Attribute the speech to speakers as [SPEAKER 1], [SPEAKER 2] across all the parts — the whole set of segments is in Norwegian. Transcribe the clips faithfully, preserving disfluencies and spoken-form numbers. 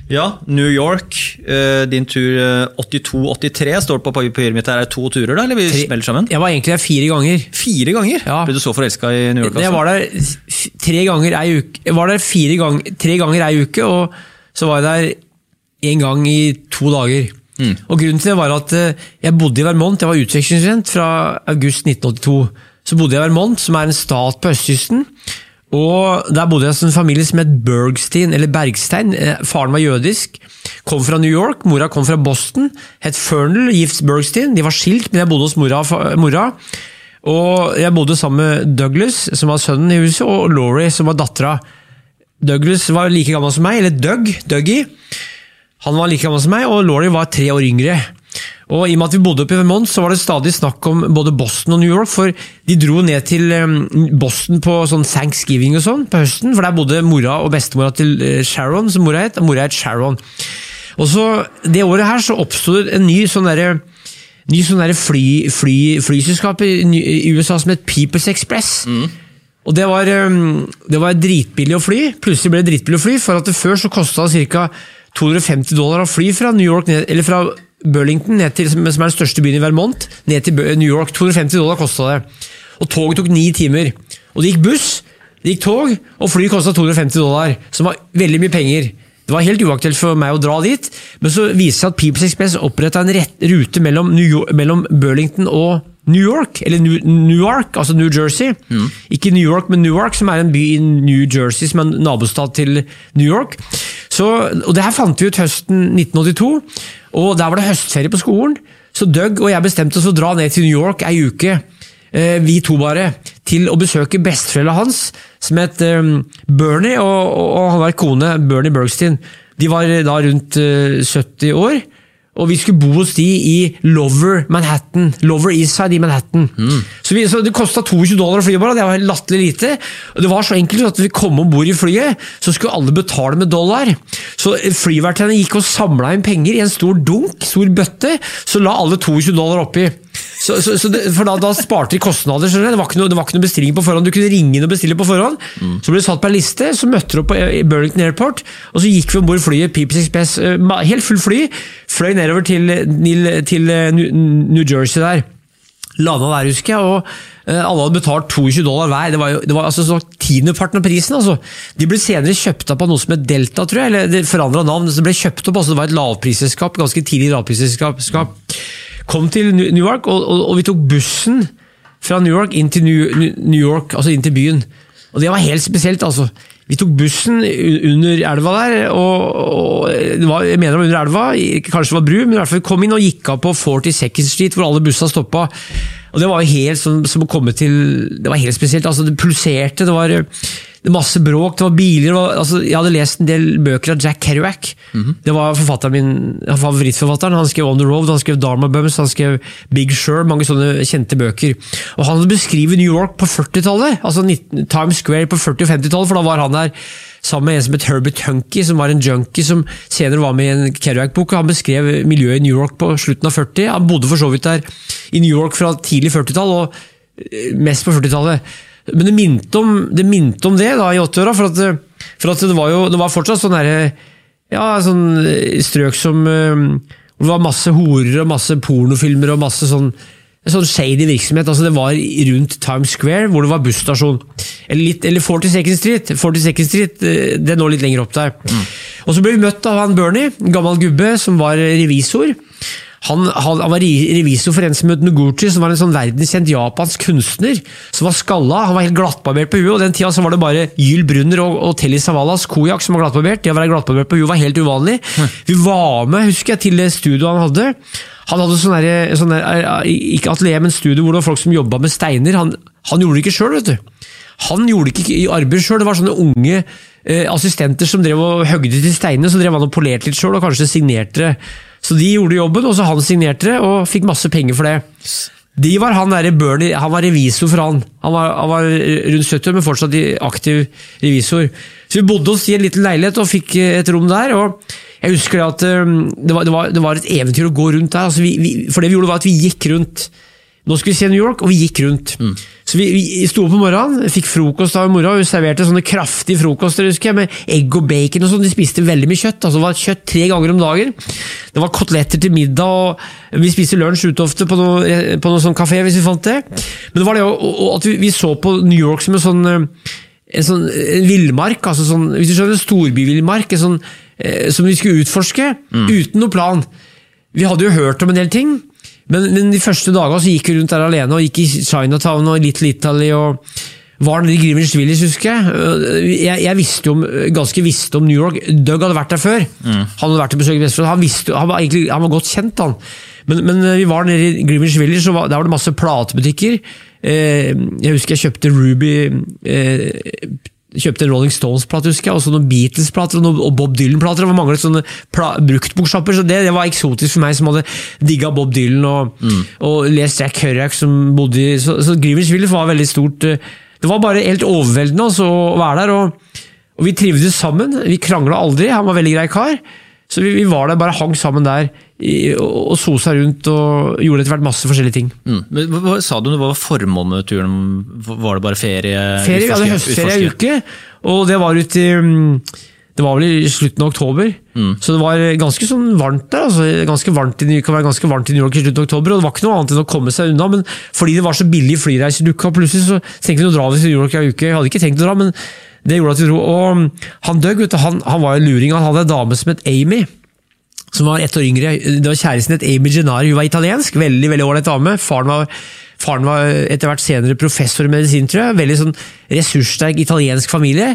[SPEAKER 1] Ja, New York, din tur åttito åttitre, står på papiret mitt her, er det to turer da, eller vi smeller sammen?
[SPEAKER 2] Jeg var egentlig der fire ganger.
[SPEAKER 1] Fire ganger? Ja. Ble du så forelsket i New York også?
[SPEAKER 2] Jeg var der tre ganger ei uke, jeg var der fire ganger, tre ganger ei uke, og så var jeg der en gang i to dager. Mm. Og grunnen til det var at jeg bodde i Vermont, jeg var utvekslingsstudent fra august nitten åttito. Så bodde jeg i Vermont, som er en stat på østkysten, og der bodde jeg hos en familie som het Bergstein, eller Bergstein. Faren var jødisk, kom fra New York, mora kom fra Boston, het Fernell, gift Bergstein. De var skilt, men jeg bodde hos mora, mora. Og jeg bodde sammen med Douglas, som var sønnen i huset, og Laurie, som var dattera. Douglas var like gammel som meg, eller Doug, Dougie. Han var like gammel som meg, og Laurie var tre år yngre. Og i og med at vi bodde oppe i Vermont, så var det stadig snakk om både Boston og New York, for de dro ned til Boston på sånn Thanksgiving og sånn, på høsten, for der bodde mora og bestemora til Sharon, som mora het, og mora het Sharon. Og så, det året her, så oppstod en ny sånn der, ny sånn der fly, fly, flyselskap i, i U S A som het People's Express. Mm. Og det var, det var dritbillig å fly, plutselig ble det dritbillig å fly, for at det før så kostet det cirka to hundre og femti dollar å fly fra New York, eller fra Burlington, ned til, som er den største byen i Vermont, ned til New York. to hundre og femti dollar kostet det. Og toget tok ni timer. Og det gikk buss, det gikk tog, og fly kostet to hundre og femti dollar, som var veldig mye penger. Det var helt uaktuelt for meg å dra dit, men så viste seg at People's Express opprettet en rett, rute mellom, New York, mellom Burlington og New York, eller New, Newark, altså New Jersey. Mm. Ikke New York, men Newark, som er en by i New Jersey, som er en nabostad til New York. Så, og det her fant vi ut høsten nitten åttito, og der var det høstferie på skolen, så Doug og jeg bestemte oss å dra ned til New York ei uke, eh, vi to bare, til å besøke bestefrella hans, som het eh, Bernie, og, og han var kone, Bernie Bergstein. De var da rundt eh, sytti år, og vi skulle bo hos de i Lower Manhattan, Lower East Side i Manhattan. Mm. Så, vi, så det kostet tjueto dollar å fly bare, det var latterlig lite. Og det var så enkelt at vi kom ombord i flyet, så skulle alle betale med dollar. Så flyvertene gikk og samlet inn penger i en stor dunk, stor bøtte, så la alle tjueto dollar oppi. Så, så, så det, for da, da sparte de kostnader, det var, ikke noe, det var ikke noe bestilling på forhånd, du kunne ringe inn og bestille på forhånd, mm. Så ble det satt på en liste, så møtte du opp på Burlington Airport, og så gikk vi ombord flyet, People's Express, helt full fly, fløy nedover til, til New Jersey der, landet der husker jeg, og alle hadde betalt tjueto dollar hver, det var, jo, det var altså så tiendeparten av prisen, altså. De ble senere kjøpt opp av noe som het Delta, tror jeg, eller det forandret navn, så det ble kjøpt opp, altså det var et lavprisselskap, ganske tidlig lavprisselskap, kom til New York, og, og, og vi tok bussen fra New York inn til New, New York, altså inn til byen. Og det var helt spesielt, altså. Vi tok bussen under elva der, og, og det var, jeg mener det var under elva, kanskje det var bru, men i hvert fall vi kom inn og gikk av på forty-second Street, hvor alle bussene stoppet. Og det var jo helt som, som å komme til, det var helt spesielt, altså det pulserte, det var det masse bråk, det var biler, det var, altså, jeg hadde lest en del bøker av Jack Kerouac, mm-hmm. Det var forfatteren min, favorittforfatteren, han skrev On the Road, han skrev Dharma Bums, han skrev Big Sur, mange sånne kjente bøker, og han hadde beskrivet New York på førtitallet, altså Times Square på førti- og femtitallet, for da var han der sammen med en som het Herbert Huncke, som var en junkie som senere var med i en Kerouac-bok, og han beskrev miljøet i New York på slutten av førti, han bodde for så vidt der i New York fra tidlig førtitall og mest på førtitallet. Men det minte om det, minte om det da, i åtti åra, for at, for at det var jo det var fortsatt sånn der, ja, sånn strøk som hvor det var masse horer og masse pornofilmer og masse sånn, sånn shady virksomhet, altså det var rundt Times Square hvor det var busstasjon, eller, litt, eller forty-second Street, forty-second Street, det er nå litt lenger opp der. Mm. Og så ble vi møtt av han Bernie, en gammel gubbe som var revisor. Han, han, han var revisor for en som het Noguchi, som var en sånn verdenskjent japansk kunstner, som var skalla, han var helt glattbarbert på huet, og den tida så var det bare Yul Brynner og, og Telly Savalas, Kojak, som var glattbarbert. Det å være glattbarbert på huet var helt uvanlig. Mm. Vi var med, husker jeg, til det studioet han hadde. Han hadde sånn der, sånn der, ikke atelier, men studio hvor det var folk som jobbet med steiner. Han, han gjorde det ikke selv, vet du. Han gjorde ikke i arbeid selv, det var sånne unge eh, assistenter som drev og høgde til steinene, så drev han og polerte litt selv, og kanskje signerte det. Så de gjorde jobben, og så han signerte det, og fikk masse penger for det. De var han der Bernie, han var revisor for han. Han var, han var rundt sytti, men fortsatt aktiv revisor. Så vi bodde oss i en liten leilighet og fikk et rom der, og jeg husker at det var, det var, det var et eventyr å gå rundt der. Altså vi, vi, for det vi gjorde var at vi gikk rundt. Nå skulle vi se New York, og vi gikk rundt. Mm. Så vi, vi sto opp på morgenen, fikk frokost av morgen, og vi serverte sånne kraftige frokoster, husker jeg, med egg og bacon og sånn. De spiste veldig mye kjøtt, altså det var kjøtt tre ganger om dagen. Det var koteletter til middag, og vi spiste lunsj ute ofte på noe, på noe sånn kafé, hvis vi fant det. Men det var det jo at vi, vi så på New York som en sånn, en sånn en villmark, altså sånn, hvis du skjønner, en storbyvillmark, en sånn, eh, som vi skulle utforske, mm. uten noe plan. Vi hadde jo hørt om en del ting, Men, men de første dagene så gikk vi rundt der alene, og gikk i Chinatown og Little Italy, og var nede i Greenwich Village, husker jeg. Jeg, jeg visste om, ganske visste om New York. Doug hadde vært der før. Mm. Han hadde vært til besøk i Vestfjord. Han, visste, han, var egentlig, han var godt kjent, han. Men, men vi var nede i Greenwich Village, og var, der var det masse platebutikker. Eh, jeg husker jeg kjøpte Ruby... Eh, kjøpte en Rolling Stones-plate, husker jeg, og så noen Beatles-plater og, og Bob Dylan-plater, og det manglet sånne bruktbokshopper, så det, det var eksotisk for meg som hadde digget Bob Dylan og, mm. og lest Jack Kerouac som bodde i, så, så Greenwich Village var veldig stort, det var bare helt overveldende altså, å være der, og, og vi trivdes sammen, vi kranglet aldri, han var veldig grei kar, så vi, vi var der, bare hang sammen der, i, og, og sosa rundt, og gjorde etter hvert masse forskjellige ting.
[SPEAKER 1] Mm. Men, hva, sa du, hva var formålet med turen? Var det bare ferie?
[SPEAKER 2] Ferie, vi hadde høstferie i uke, og det var ut i, det var vel i slutten av oktober, mm. så det var ganske sånn varmt der, altså, ganske varmt i, kan være ganske varmt i New York i slutten av oktober, og det var ikke noe annet enn å komme seg unna, men fordi det var så billig flyreise i uka, plutselig så tenkte vi å dra til New York i uke, jeg hadde ikke tenkt å dra, men det gjorde at vi dro, og han Doug, vet du, han, han var jo luring, han hadde en dame som het Amy, som var ett år yngre, det var kjæresten het Amy Gennari, hun var italiensk, veldig, veldig ålreit dame, faren var, faren var etter hvert senere professor i medisin, tror jeg, veldig sånn ressurssterk italiensk familie,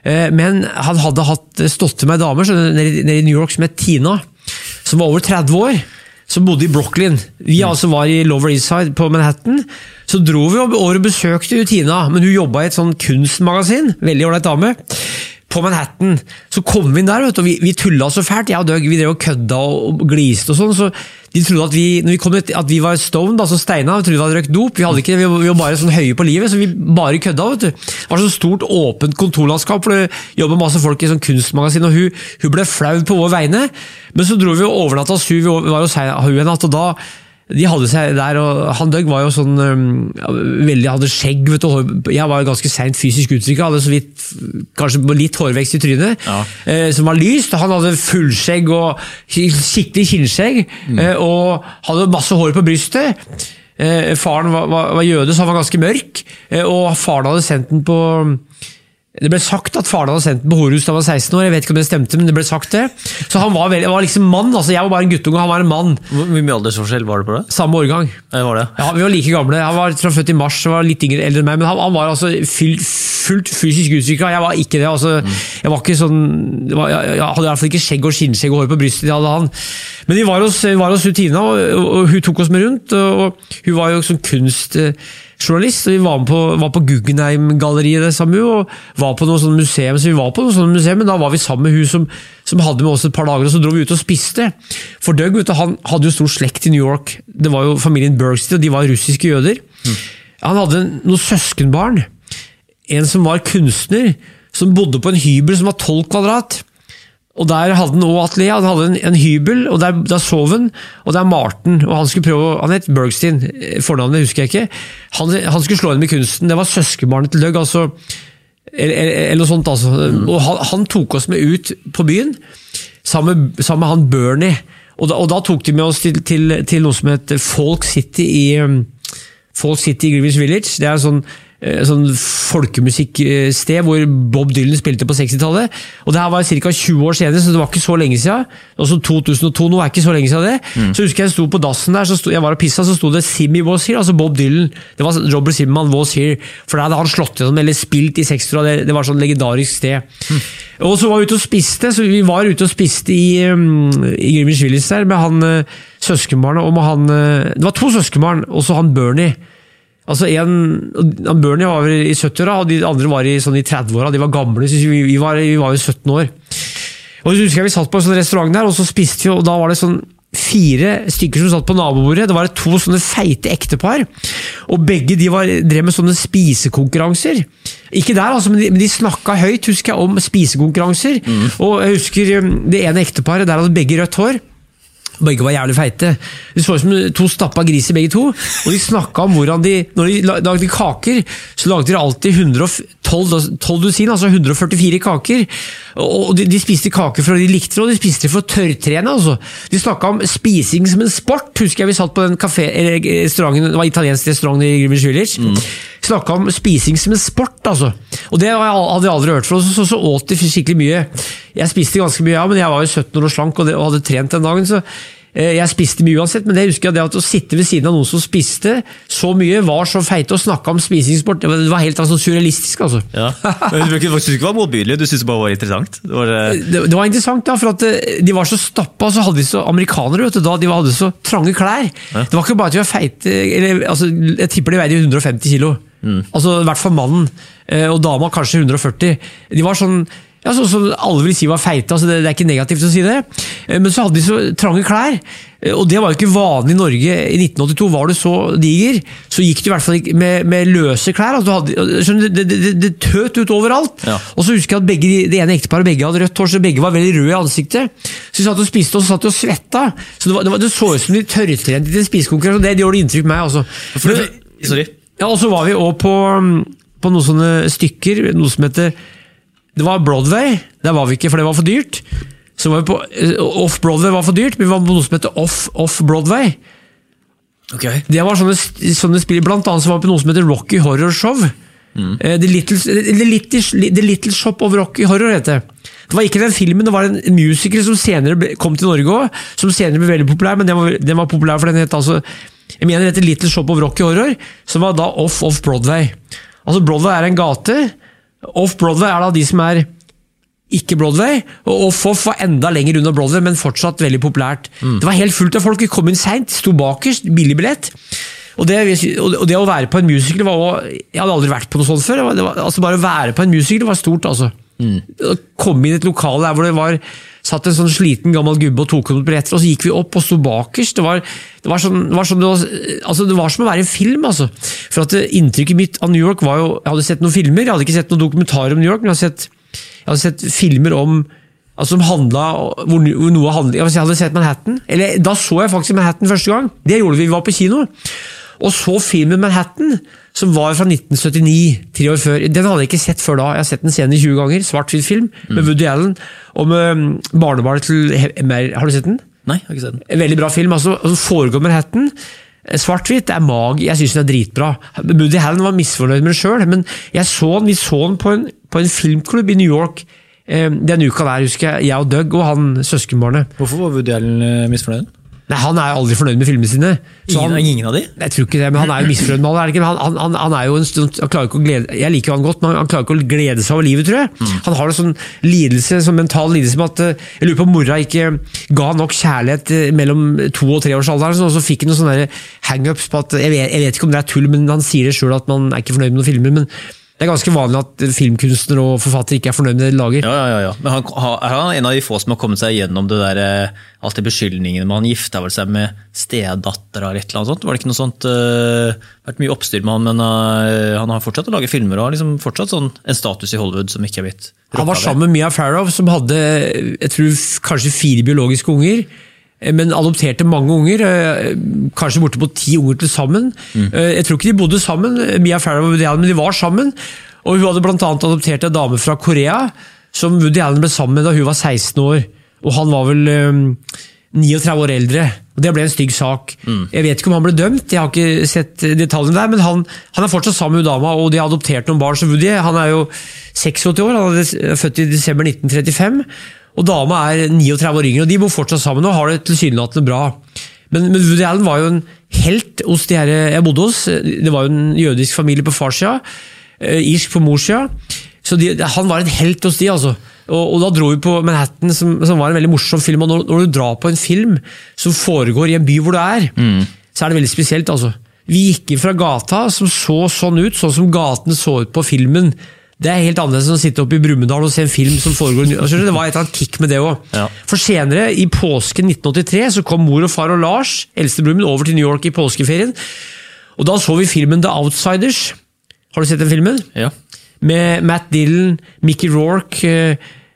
[SPEAKER 2] men han hadde hatt stått til meg damer nede i New York som het Tina, som var over tretti år, som bodde i Brooklyn. Vi mm. altså var i Lower East Side på Manhattan, så dro vi over og besøkte Tina, men hun jobbet i et sånn kunstmagasin, veldig ålreit dame, på Manhattan. Så kom vi inn der, vet du, og vi, vi tullet så fælt, jeg og Doug, vi drev og kødda og gliste og sånn, så de trodde at vi, når vi kom ut, at vi var stoned, altså steina, vi trodde vi hadde røkt dop, vi hadde ikke det, vi var bare sånn høye på livet, så vi bare kødda, vet du. Det var så stort, åpent kontorlandskap, for det jobbet masse folk i sånn kunstmagasin, og hun, hun ble flau på vår vegne, men så dro vi og overnatta oss, vi var jo seg hun en natt, og da de hadde seg der, og han Doug var jo sånn um, veldig, hadde skjegg, vet du, jeg var jo ganske sent fysisk uttrykket, hadde så vidt, kanskje litt hårvekst i trynet, ja. eh, som var lyst, han hadde fullskjegg og skikkelig kinnskjegg, mm. eh, og hadde masse hår på brystet, eh, faren var, var, var jøde, så han var ganske mørk, eh, og faren hadde sendt den på det ble sagt at faren hadde sendt den på horhus da han var seksten år, jeg vet ikke om det stemte, men det ble sagt det. Så han var, veldig, var liksom mann, altså jeg var bare en guttunge, og han var en mann.
[SPEAKER 1] Hvor mye aldersforskjell var det på det?
[SPEAKER 2] Samme årgang.
[SPEAKER 1] Det var det?
[SPEAKER 2] Ja, vi var like gamle. Han var født i mars, og var litt yngre eldre enn meg, men han, han var altså fullt, fullt fysisk uttrykket, jeg var ikke det, altså, mm. jeg var ikke sånn, var, jeg, jeg hadde i hvert fall ikke skjegg og skinnskjegg og hår på brystet, det hadde han. Men vi var hos, var hos Tina, og, og, og hun tok oss med rundt, og, og hun var jo sånn kunst... journalist, og vi var, på, var på Guggenheim-galleriet det samme, og var på noe sånn museum, så vi var på noe sånn museum, men da var vi sammen med hun som, som hadde med oss et par dager, og så dro vi ut og spiste. For Doug, vet du, han hadde jo stor slekt i New York, det var jo familien Bergstein, og de var russiske jøder. Mm. Han hadde noen søskenbarn, en som var kunstner, som bodde på en hybel som var tolv kvadrat, og der hadde han også atelier, han hadde en, en hybel, og der, der sov han, og der Martin, og han skulle prøve, han het Bergstein, fornavnet husker jeg ikke, han, han skulle slå inn med kunsten, det var søskenbarnet til Doug, altså, eller, eller noe sånt, altså. Mm. Og han, han tok oss med ut på byen, sammen, sammen med han Bernie, og da, og da tok de med oss til, til, til noe som heter Folk City i, um, Folk City i Greenwich Village, det er en sånn, sånn folkemusikksted hvor Bob Dylan spilte på sekstitallet, og det her var ca. tjue år senere, så det var ikke så lenge siden, altså to tusen og to, nå er ikke så lenge siden det, mm. så husker jeg sto på dassen der, så sto, jeg var og pissa, så sto det Simmy was here, altså Bob Dylan, det var Robert Zimmerman was here, for da hadde han slått gjennom, eller spilt i sekstitallet, det, det var sånn legendarisk sted. Mm. Og så var vi ute og spiste, så vi var ute og spiste i, um, i Greenwich Village der, med han uh, søskenbarnet, og med han, uh, det var to søskenbarn, og så han Bernie. Altså en, han Bernie var i sytti-åra, og de andre var i, sånn i tretti-åra, de var gamle, så vi, vi, var, vi var jo sytten år. Og så husker jeg vi satt på en sånn restaurant der, og så spiste vi, og da var det sånn fire stykker som satt på nabobordet, det var to sånne feite ektepar, og begge de var, drev med sånne spisekonkurranser. Ikke der, altså, men de, men de snakket høyt, husker jeg, om spisekonkurranser, mm. og jeg husker det ene ekteparet, der hadde begge rødt hår, Begge var jævlig feite. De så ut som to stappa griser begge to, og de snakket om hvordan de, når de lagde kaker, så lagde de alltid hundre og tolv dusin, altså hundre og førtifire kaker, og de, de spiste kaker for de likte det, og de spiste det for å tørrtrene, altså. De snakket om spising som en sport, husker jeg vi satt på den kafé, eller restauranten, det var italiensk restaurant i Greenwich Village, mm. snakket om spising som en sport, altså. Og det hadde jeg aldri hørt for, så, så, så åt de skikkelig mye. Jeg spiste ganske mye, ja, men jeg var jo sytten år og slank, og, det, og hadde trent den dagen, så jeg spiste mye uansett, men det husker jeg det at å sitte ved siden av noen som spiste så mye, var så feite og snakket om spisingsport, det var helt altså, surrealistisk altså.
[SPEAKER 1] Ja, men du synes ikke det var motbydelig, du synes det bare var interessant? Det var, uh...
[SPEAKER 2] det, det var interessant da, for at de var så stappa, så hadde de så amerikanere, vet du, da, de hadde så trange klær. Ja. Det var ikke bare at de var feite, eller, altså, jeg tipper de veide hundre og femti kilo, mm. altså i hvert fall mannen, og dama kanskje hundre og førti. De var sånn, ja, så, så alle vil si var feite, altså det, det er ikke negativt å si det, men så hadde de så trange klær, og det var jo ikke vanlig i Norge. I nitten åttito var du så diger, så gikk du i hvert fall med, med løse klær, altså hadde, skjønner, det, det, det tøt ut overalt, ja. Og så husker jeg at begge, det ene ekteparet, begge hadde rødt hår, så begge var veldig røde i ansiktet, så de satt og spiste, og så satt de og svetta, så det, var, det, var, det så ut som de tørrtrente til en spisekonkurranse, og det, det gjorde inntrykk på meg altså.
[SPEAKER 1] Men, sorry.
[SPEAKER 2] Ja, og så var vi også på, på noen sånne stykker, noe som heter det var Broadway, der var vi ikke, for det var for dyrt. Så var vi på, Off-Broadway var for dyrt, men vi var på noe som heter Off-Broadway.
[SPEAKER 1] Okay.
[SPEAKER 2] Det var sånne, sånne spill, blant annet så var vi på noe som heter Rocky Horror Show. Mm. The, Little, The, Little, The Little Shop of Rocky Horror heter det. Det var ikke den filmen, det var en musiker som senere kom til Norge også, som senere ble veldig populær, men den var, den var populær for den het altså, jeg mener det heter Little Shop of Rocky Horror, som var da Off-Off-Broadway. Altså Broadway er en gate, Off-Broadway er da de som er ikke Broadway, og Off-Off var enda lenger under Broadway, men fortsatt veldig populært. Mm. Det var helt fullt av folk, vi kom inn sent, sto bakerst, billig billett, og det, og det å være på en musical var også, jeg hadde aldri vært på noe sånt før, det var, det var, altså bare å være på en musical var stort altså. Mm. Å komme inn i et lokale der hvor det var satt en sånn sliten gammel gubbe og tok henne på etter, og så gikk vi opp og stod bakerst. Det var, det var, sånn, det var, sånn, det var, altså det var som å være en film, altså. For at inntrykket mitt av New York var jo, jeg hadde sett noen filmer, jeg hadde ikke sett noen dokumentarer om New York, men jeg hadde sett, jeg hadde sett filmer om, altså som handlet, hvor, hvor noe handlet, jeg hadde sett Manhattan, eller da så jeg faktisk Manhattan første gang, det gjorde vi, vi var på kino, og så filmen Manhattan, som var fra nitten syttini, tre år før. Den hadde jeg ikke sett før da. Jeg har sett den scenen tjue ganger, svart-hvitt film, med Woody Allen, og med barnebarnet til Mer. Har du sett den?
[SPEAKER 1] Nei, jeg har ikke sett den.
[SPEAKER 2] En veldig bra film, altså. Foregår Manhattan, svart-hvitt, det er mag, jeg synes den er dritbra. Woody Allen var misfornøyd med det selv, men jeg så den, vi så den på en, på en filmklubb i New York, den uka der, husker jeg, jeg og Doug og han søskenbarnet.
[SPEAKER 1] Hvorfor var Woody Allen misfornøyd?
[SPEAKER 2] Nei, han er jo aldri fornøyd med filmene sine.
[SPEAKER 1] Ingen,
[SPEAKER 2] han,
[SPEAKER 1] ingen av de?
[SPEAKER 2] Jeg tror ikke det, men han er jo misfornøyd med alle, er det ikke? Han, han, han, han er jo en stund, han klarer ikke å glede, jeg liker jo han godt, men han klarer ikke å glede seg over livet, tror jeg. Mm. Han har en sånn lidelse, sånn mental lidelse med at, jeg lurer på om mora ikke ga nok kjærlighet mellom to og tre års alder, og så fikk han noen sånne hang-ups på at, jeg vet, jeg vet ikke om det er tull, men han sier det selv at man er ikke fornøyd med noen filmer, men det er ganske vanlig at filmkunstner og forfatter ikke er fornøyd med det de lager.
[SPEAKER 1] Ja, ja, ja. Men han, er han en av de få som har kommet seg gjennom det der, alt de beskyldningene, men han gifta vel seg med stedatter eller et eller annet sånt? Var det ikke noe sånt, uh, vært mye oppstyr med han, men uh, han har fortsatt å lage filmer og har liksom fortsatt sånn, en status i Hollywood som ikke har blitt rocka.
[SPEAKER 2] Han var sammen med Mia Farrow, som hadde, jeg tror, kanskje fire biologiske unger, men adopterte mange unger, kanskje borte på ti unger til sammen. Mm. Jeg tror ikke de bodde sammen, Mia Farrow og Woody Allen, men de var sammen. Og hun hadde blant annet adoptert en dame fra Korea, som Woody Allen ble sammen med da hun var seksten år. Og han var vel um, trettini år eldre. Og det ble en stygg sak. Mm. Jeg vet ikke om han ble dømt, jeg har ikke sett detaljene der, men han, han er fortsatt sammen med dama, og de har adoptert noen barn. Så Woody, han er jo seksogåtti år, han er født i desember nitten trettifem, og dama er trettini år yngre, og de bor fortsatt sammen og har det tilsynelatende bra. Men, men Woody Allen var jo en helt hos de her jeg bodde hos. Det var jo en jødisk familie på farssida, irsk på morssida, så de, han var en helt hos de, altså. Og, og da dro vi på Manhattan, som, som var en veldig morsom film, og når, når du drar på en film som foregår i en by hvor du er, mm. så er det veldig spesielt, altså. Vi gikk inn fra gata som så sånn ut, sånn som gaten så ut på filmen. Det er helt annerledes enn å sitte oppe i Brumunddal og se en film som foregår. Det var et eller annet kick med det også. Ja. For senere, i påsken nitten åttitre, så kom mor og far og Lars, eldstebror min, over til New York i påskeferien. Og da så vi filmen The Outsiders. Har du sett den filmen?
[SPEAKER 1] Ja.
[SPEAKER 2] Med Matt Dillon, Mickey Rourke,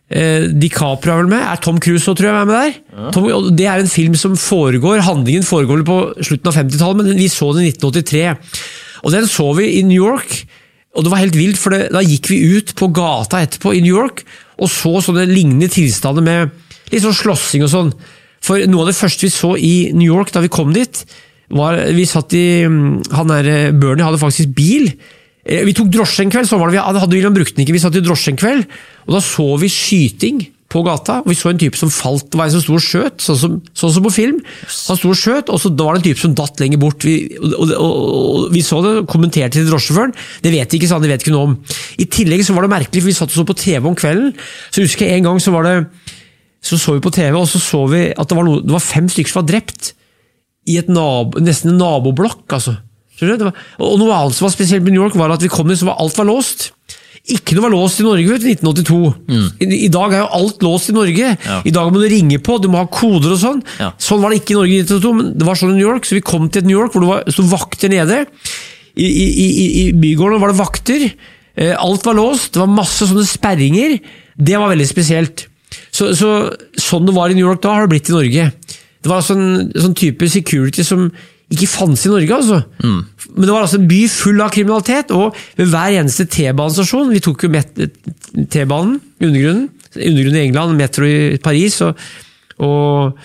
[SPEAKER 2] eh, DiCaprio er vel med, er Tom Cruise også, tror jeg er med der. Ja. Tom, det er en film som foregår, handlingen foregår på slutten av femtitallet, men vi så den i nitten åttitre. Og den så vi i New York, og det var helt vilt, for det, da gikk vi ut på gata etterpå i New York, og så sånne lignende tilstander med litt sånn slåssing og sånn. For noe av det første vi så i New York da vi kom dit, var, vi satt i, han der, Bernie hadde faktisk bil. Vi tok drosje en kveld, så var det, vi hadde William brukt den ikke, vi satt i drosje en kveld, og da så vi skyting på gata, og vi så en type som falt, det var en som stod og skjøt, sånn som, sånn som på film. Han stod og skjøt, og så da var det en type som datt lenger bort. Vi, og, og, og, og, vi så det, kommenterte til drosjesjåføren, det vet de ikke, sånn, det vet ikke noe om. I tillegg så var det merkelig, for vi satt og så på T V om kvelden, så husker jeg en gang så var det, så så vi på T V, og så så vi at det var, noe, det var fem stykker som var drept i et nabo, nesten en naboblokk, altså. Det var, og noe annet som var spesielt med New York var at vi kom dit, så var alt var låst. Ikke noe var låst i Norge, vet du, nitten åttito. Mm. I, I dag er jo alt låst i Norge. Ja. I dag må du ringe på, du må ha koder og sånn. Ja. Sånn var det ikke i Norge i nitten åttito, men det var sånn i New York, så vi kom til et New York hvor det var, stod vakter nede. I, i, i, i bygården var det vakter. Eh, alt var låst, det var masse sånne sperringer. Det var veldig spesielt. Så, så, sånn det var i New York da, har det blitt i Norge. Det var sånn, sånn type security som ikke fanns i Norge, altså. Mm. Men det var altså en by full av kriminalitet, og ved hver eneste T-banestasjon, vi tok jo T-banen, undergrunnen, undergrunnen i England, Metro i Paris, og, og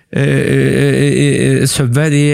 [SPEAKER 2] øh, Subway, de,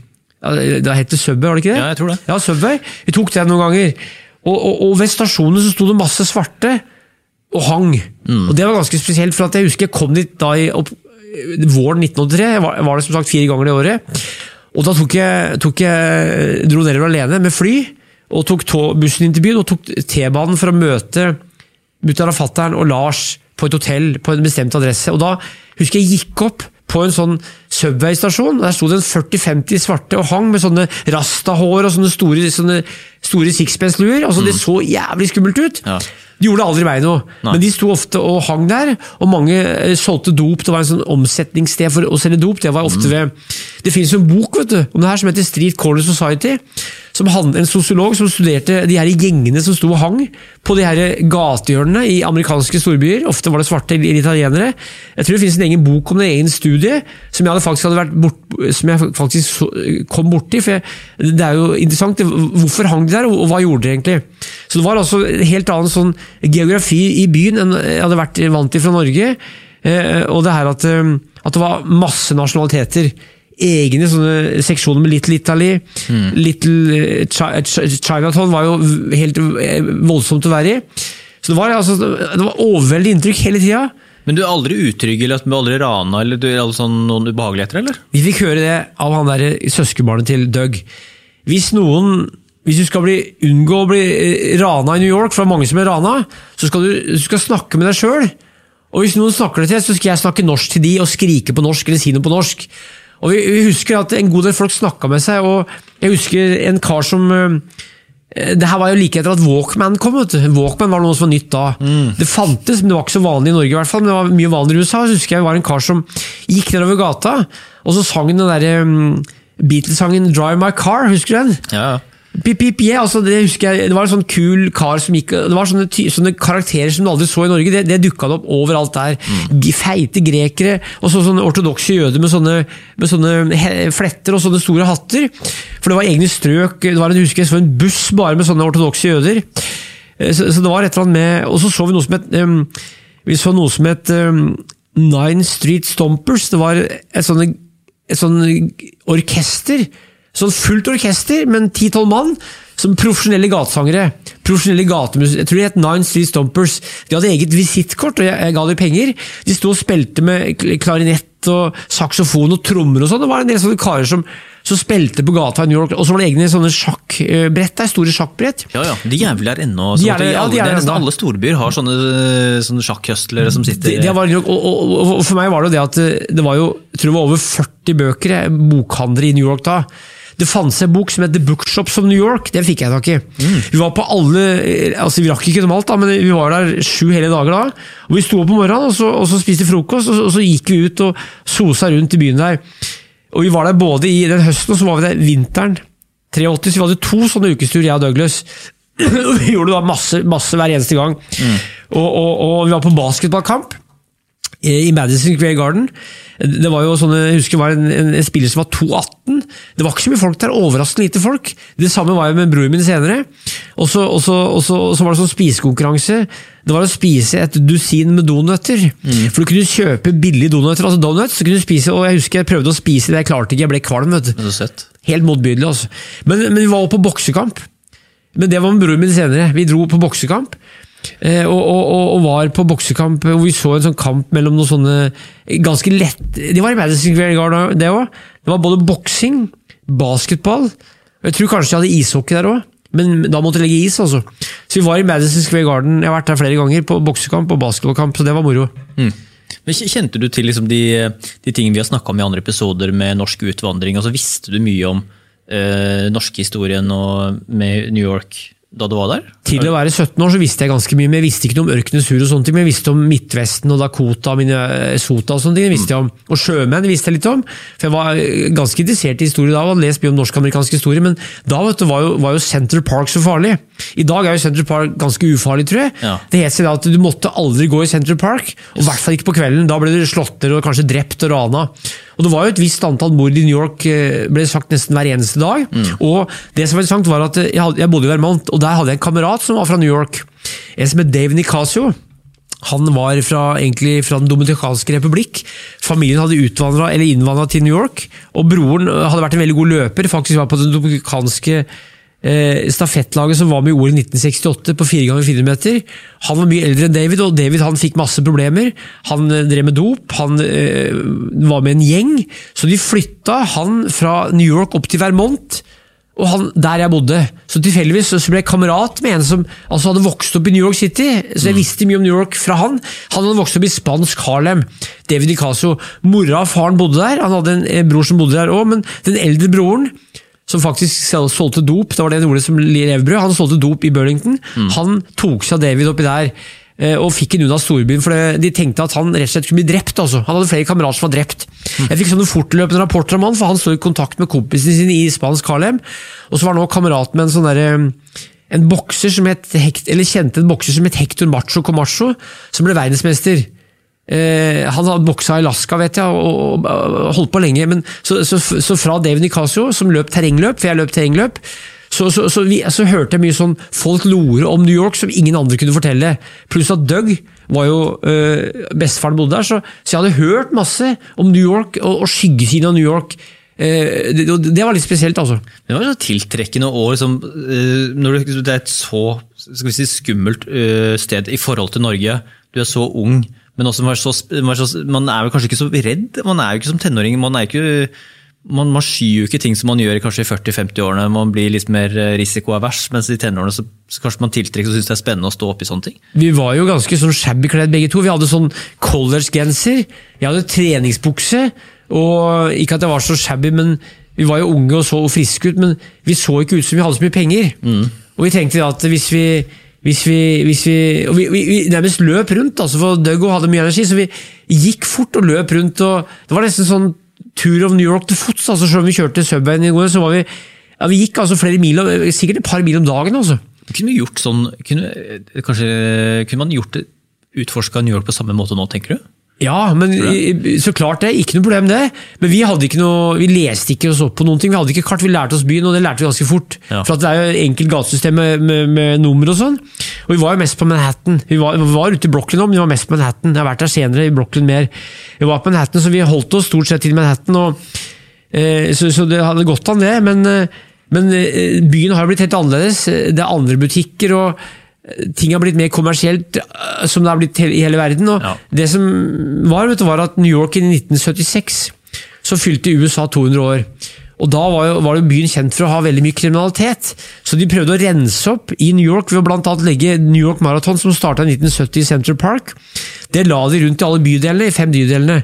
[SPEAKER 2] det heter Subway, var det ikke det?
[SPEAKER 1] Ja, jeg tror det.
[SPEAKER 2] Ja, Subway. Vi tok den noen ganger, og, og, og ved stasjonen så stod det masse svarte, og hang. Mm. Og det var ganske spesielt, for at jeg husker jeg kom dit da i opp, våren nitten åttitre, var, var det som sagt fire ganger det året, og da tok jeg, tok jeg dro nedover alene med fly, og tok tog, bussen inn til byen, og tok T-banen for å møte mutter og fatteren og Lars på et hotell, på en bestemt adresse. Og da husker jeg gikk opp på en sånn Subway-stasjon, der stod det en førti femti svarte og hang med sånne rastahår og sånne store, sånne store sixpence-luer. Altså, mm. Det så jævlig skummelt ut. Ja. De gjorde aldri meg noe, Nei. Men de sto ofte og hang der, og mange solgte dop. Det var en sånn omsetningssted for å selge dop. Det var ofte ved, det finnes jo en bok, vet du, om det her som heter Street Corner Society, som handler, en sosiolog som studerte de her gjengene som sto og hang på de her gatehjørnene i amerikanske storbyer. Ofte var det svarte eller italienere. Jeg tror det finnes en egen bok om det, en egen studie, som jeg faktisk hadde vært bort, som jeg faktisk kom borti, for jeg, det er jo interessant, hvorfor hang de der, og hva gjorde de egentlig? Så det var altså en helt annen sånn geografi i byen enn jeg hadde vært vant til fra Norge, og det her at, at det var masse nasjonaliteter, egne sånne seksjoner med Little Italy, mm. Little Chinatown var jo helt voldsomt å være i, så det var, altså, det var overveldig inntrykk hele tiden.
[SPEAKER 1] Men du er aldri utrygg, eller at du aldri rana, eller du er sånn noen ubehageligheter, eller?
[SPEAKER 2] Vi fikk høre det av han der søskenbarnet til Doug. Hvis noen Hvis du skal bli, unngå å bli rana i New York, for det er mange som er rana, så skal du, du skal snakke med deg selv. Og hvis noen snakker det til, så skal jeg snakke norsk til de, og skrike på norsk, eller si noe på norsk. Og vi, vi husker at en god del folk snakket med seg, og jeg husker en kar som... Det her var jo like etter at Walkman kom, vet du. Walkman var noe som var nytt da. Mm. Det fantes, men det var ikke så vanlig i Norge i hvert fall, men det var mye vanligere i U S A. Så husker jeg var en kar som gikk nedover gata, og så sang den der um, Beatles-sangen Drive My Car, husker du den?
[SPEAKER 1] Ja, ja.
[SPEAKER 2] Pip, pip, yeah, altså det husker jeg, det var en sånn kul kar som gikk, det var sånne, sånne karakterer som du aldri så i Norge, det, det dukket opp overalt der, mm. feite grekere, og så sånne ortodokse jøder med sånne, med sånne fletter og sånne store hatter, for det var egne strøk, det var en, husker jeg så en buss bare med sånne ortodokse jøder, så, så det var et eller annet med, og så så vi noe som het, um, vi så noe som het um, Nine Street Stompers, det var et sånne, et sånne orkester, sånn fullt orkester, men ti tolv mann, som profesjonelle gatesangere, profesjonelle gatemusikere, jeg tror det het Nine Street Stompers, de hadde eget visittkort, og jeg, jeg ga dem penger, de stod og spilte med klarinett og saksofon og trommer og sånn, det var en del sånne karer som, som spilte på gata i New York, og så var det egne sånne sjakkbrett, der, store sjakkbrett.
[SPEAKER 1] Ja, ja, de jævlig er ennå,
[SPEAKER 2] de er det, ja, de er
[SPEAKER 1] alle, nesten alle storbyer har sånne, sånne sjakkhøstlere som sitter...
[SPEAKER 2] Det, det var, og, og, og, og for meg var det jo det at det var jo, jeg tror det var over førti bøker, bokhandlere i New York da, det fanns en bok som heter The Bookshops of New York, det fikk jeg tak i. Mm. Vi var på alle, altså vi rakk ikke dem alt da, men vi var der sju hele dager da, og vi stod opp på morgenen, og så, og så spiste frokost, og så, og så gikk vi ut og sosa rundt i byen der. Og vi var der både i den høsten, og så var vi der vinteren, åttitre, så vi hadde to sånne ukestur, jeg og Douglas. vi gjorde da masse, masse hver eneste gang. Mm. Og, og, og vi var på basketballkamp i Madison Square Garden. Det var jo sånne, jeg husker det var en, en, en spiller som var to atten. Det var ikke så mye folk der, overraskende lite folk. Det samme var jo med broren min senere. Og så, og så, og så, og så var det sånn spisekonkurranse. Det var å spise et dusin med donøtter. Mm. For du kunne kjøpe billige donøtter, altså donuts, så kunne du spise, og jeg husker jeg prøvde å spise det, jeg klarte ikke, jeg ble kvalm, vet du. Helt motbydelig, altså. Men, men vi var også på boksekamp. Men det var med broren min senere. Vi dro på boksekamp. Eh, og, og, og var på boksekamp hvor vi så en sånn kamp mellom noen sånne ganske lett, det var i Madison Square Garden det også, det var både boksing, basketball, jeg tror kanskje jeg hadde ishockey der også, men da måtte jeg legge is altså. Så vi var i Madison Square Garden, jeg har vært der flere ganger på boksekamp og basketballkamp, så det var moro.
[SPEAKER 1] Mm. Men kjente du til liksom de, de tingene vi har snakket om i andre episoder med norsk utvandring, altså visste du mye om eh, norsk historien og med New York da du var der?
[SPEAKER 2] Til å være sytten år så visste jeg ganske mye, men jeg visste ikke noe om ørkenes sur og sånt, men jeg visste om Midtvesten og Dakota, Minnesota og sånne ting, visste jeg om, og sjømenn visste jeg litt om, for jeg var ganske interessert i historie da, og hadde lest mye om norsk-amerikansk historie, men da vet du, var, jo, var jo Central Park så farlig. I dag er jo Central Park ganske ufarlig, tror jeg. Ja. Det het seg da at du måtte aldri gå i Central Park, og i hvert fall ikke på kvelden, da ble du slått der og kanskje drept og rana. Og det var jo et visst antall mord i New York, ble sagt nesten hver eneste dag, mm. og det som var interessant var at jeg, hadde, jeg bodde i Vermont, og der hadde jeg en kamerat som var fra New York, en som het Dave Nicasio. Han var fra, egentlig fra den Dominikanske republikk. Familien hadde utvandret, eller innvandret til New York, og broren hadde vært en veldig god løper, faktisk var på den dominikanske eh, stafettlaget som var med i O L i nitten sekstiåtte på fire ganger fire meter. Han var mye eldre enn David, og David han fikk masse problemer. Han drev med dop, han eh, var med en gjeng, så de flytta han fra New York opp til Vermont, og han, der jeg bodde. Så tilfeldigvis så ble jeg kamerat med en som altså hadde vokst opp i New York City, så jeg visste mye om New York fra han. Han hadde vokst opp i spansk Harlem, David Nicasio. Mora og faren bodde der, han hadde en bror som bodde der også, men den eldre broren, som faktisk solgte dop, det var det ordet som levebrød, han solgte dop i Burlington, mm. han tok seg av David oppi der, og fikk en unna storbyen, for de tenkte at han rett og slett kunne bli drept. Altså. Han hadde flere kamerater som var drept. Mm. Jeg fikk sånne fortløpende rapporter om han, for han stod i kontakt med kompisene sine i spansk Harlem, og så var han også kamerat med en sånn der, en bokser som het, eller kjente en bokser som het Hector Macho Camacho, som ble verdensmester. Eh, han hadde boksa i Alaska, vet jeg, og, og, og holdt på lenge, men så, så, så fra David Nicasio, som løp terrengløp, for jeg løp terrengløp, Så, så, så, vi, så hørte jeg mye sånn folk lore om New York som ingen andre kunne fortelle. Pluss at Doug var jo øh, bestefaren bodde der, så, så jeg hadde hørt masse om New York og, og skyggesiden av New York. Eh, det, det var litt spesielt, altså.
[SPEAKER 1] Det var så tiltrekkende år som, øh, når det er et så skal vi si, skummelt øh, sted i forhold til Norge. Du er så ung, men også man er, så, man er jo kanskje ikke så redd. Man er jo ikke som tenåring, man er ikke... Man, man skyr jo ikke ting som man gjør kanskje i førti femti årene, man blir litt mer risikoavers, mens i tenårene så, så kanskje man tiltrekker og synes det er spennende å stå opp i sånne ting.
[SPEAKER 2] Vi var jo ganske sånn shabby kledd begge to, vi hadde sånn college-genser, jeg hadde treningsbukse, og ikke at jeg var så shabby, men vi var jo unge og så friske ut, men vi så ikke ut som vi hadde så mye penger. Mm. Og vi tenkte at hvis vi Hvis vi, hvis vi, og vi, vi, vi nærmest løp rundt, altså for Doug hadde mye energi, så vi gikk fort og løp rundt, og det var nesten sånn tur of New York til fots, altså selv om vi kjørte Subwayen i går, så var vi, ja, vi gikk altså flere mil, sikkert et par mil om dagen, altså.
[SPEAKER 1] Kunne vi gjort sånn, kunne, kanskje, kunne man gjort det, utforsket New York på samme måte nå, tenker du?
[SPEAKER 2] Ja, men så klart det, ikke noe problem det, men vi hadde ikke noe, vi leste ikke oss opp på noen ting, vi hadde ikke kart, vi lærte oss byen, og det lærte vi ganske fort, ja. For at det er jo enkelt gatesystem med, med, med nummer og sånn, og vi var jo mest på Manhattan, vi var, vi var ute i Brooklyn nå, men vi var mest på Manhattan, jeg har vært der senere i Brooklyn mer, vi var på Manhattan, så vi holdt oss stort sett til Manhattan, og, eh, så, så det hadde gått an det, men, men byen har blitt helt annerledes, det er andre butikker, og ting har blitt mer kommersielt som det har blitt i hele verden, og ja. Det som var, vet du, var at New York i nitten syttiseks så fylte U S A to hundre år, og da var, jo, var det byen kjent for å ha veldig mye kriminalitet, så de prøvde å rense opp i New York ved å blant annet legge New York Marathon som startet i nitten sytti i Central Park. Det la de rundt i alle bydelene, i fem bydelene,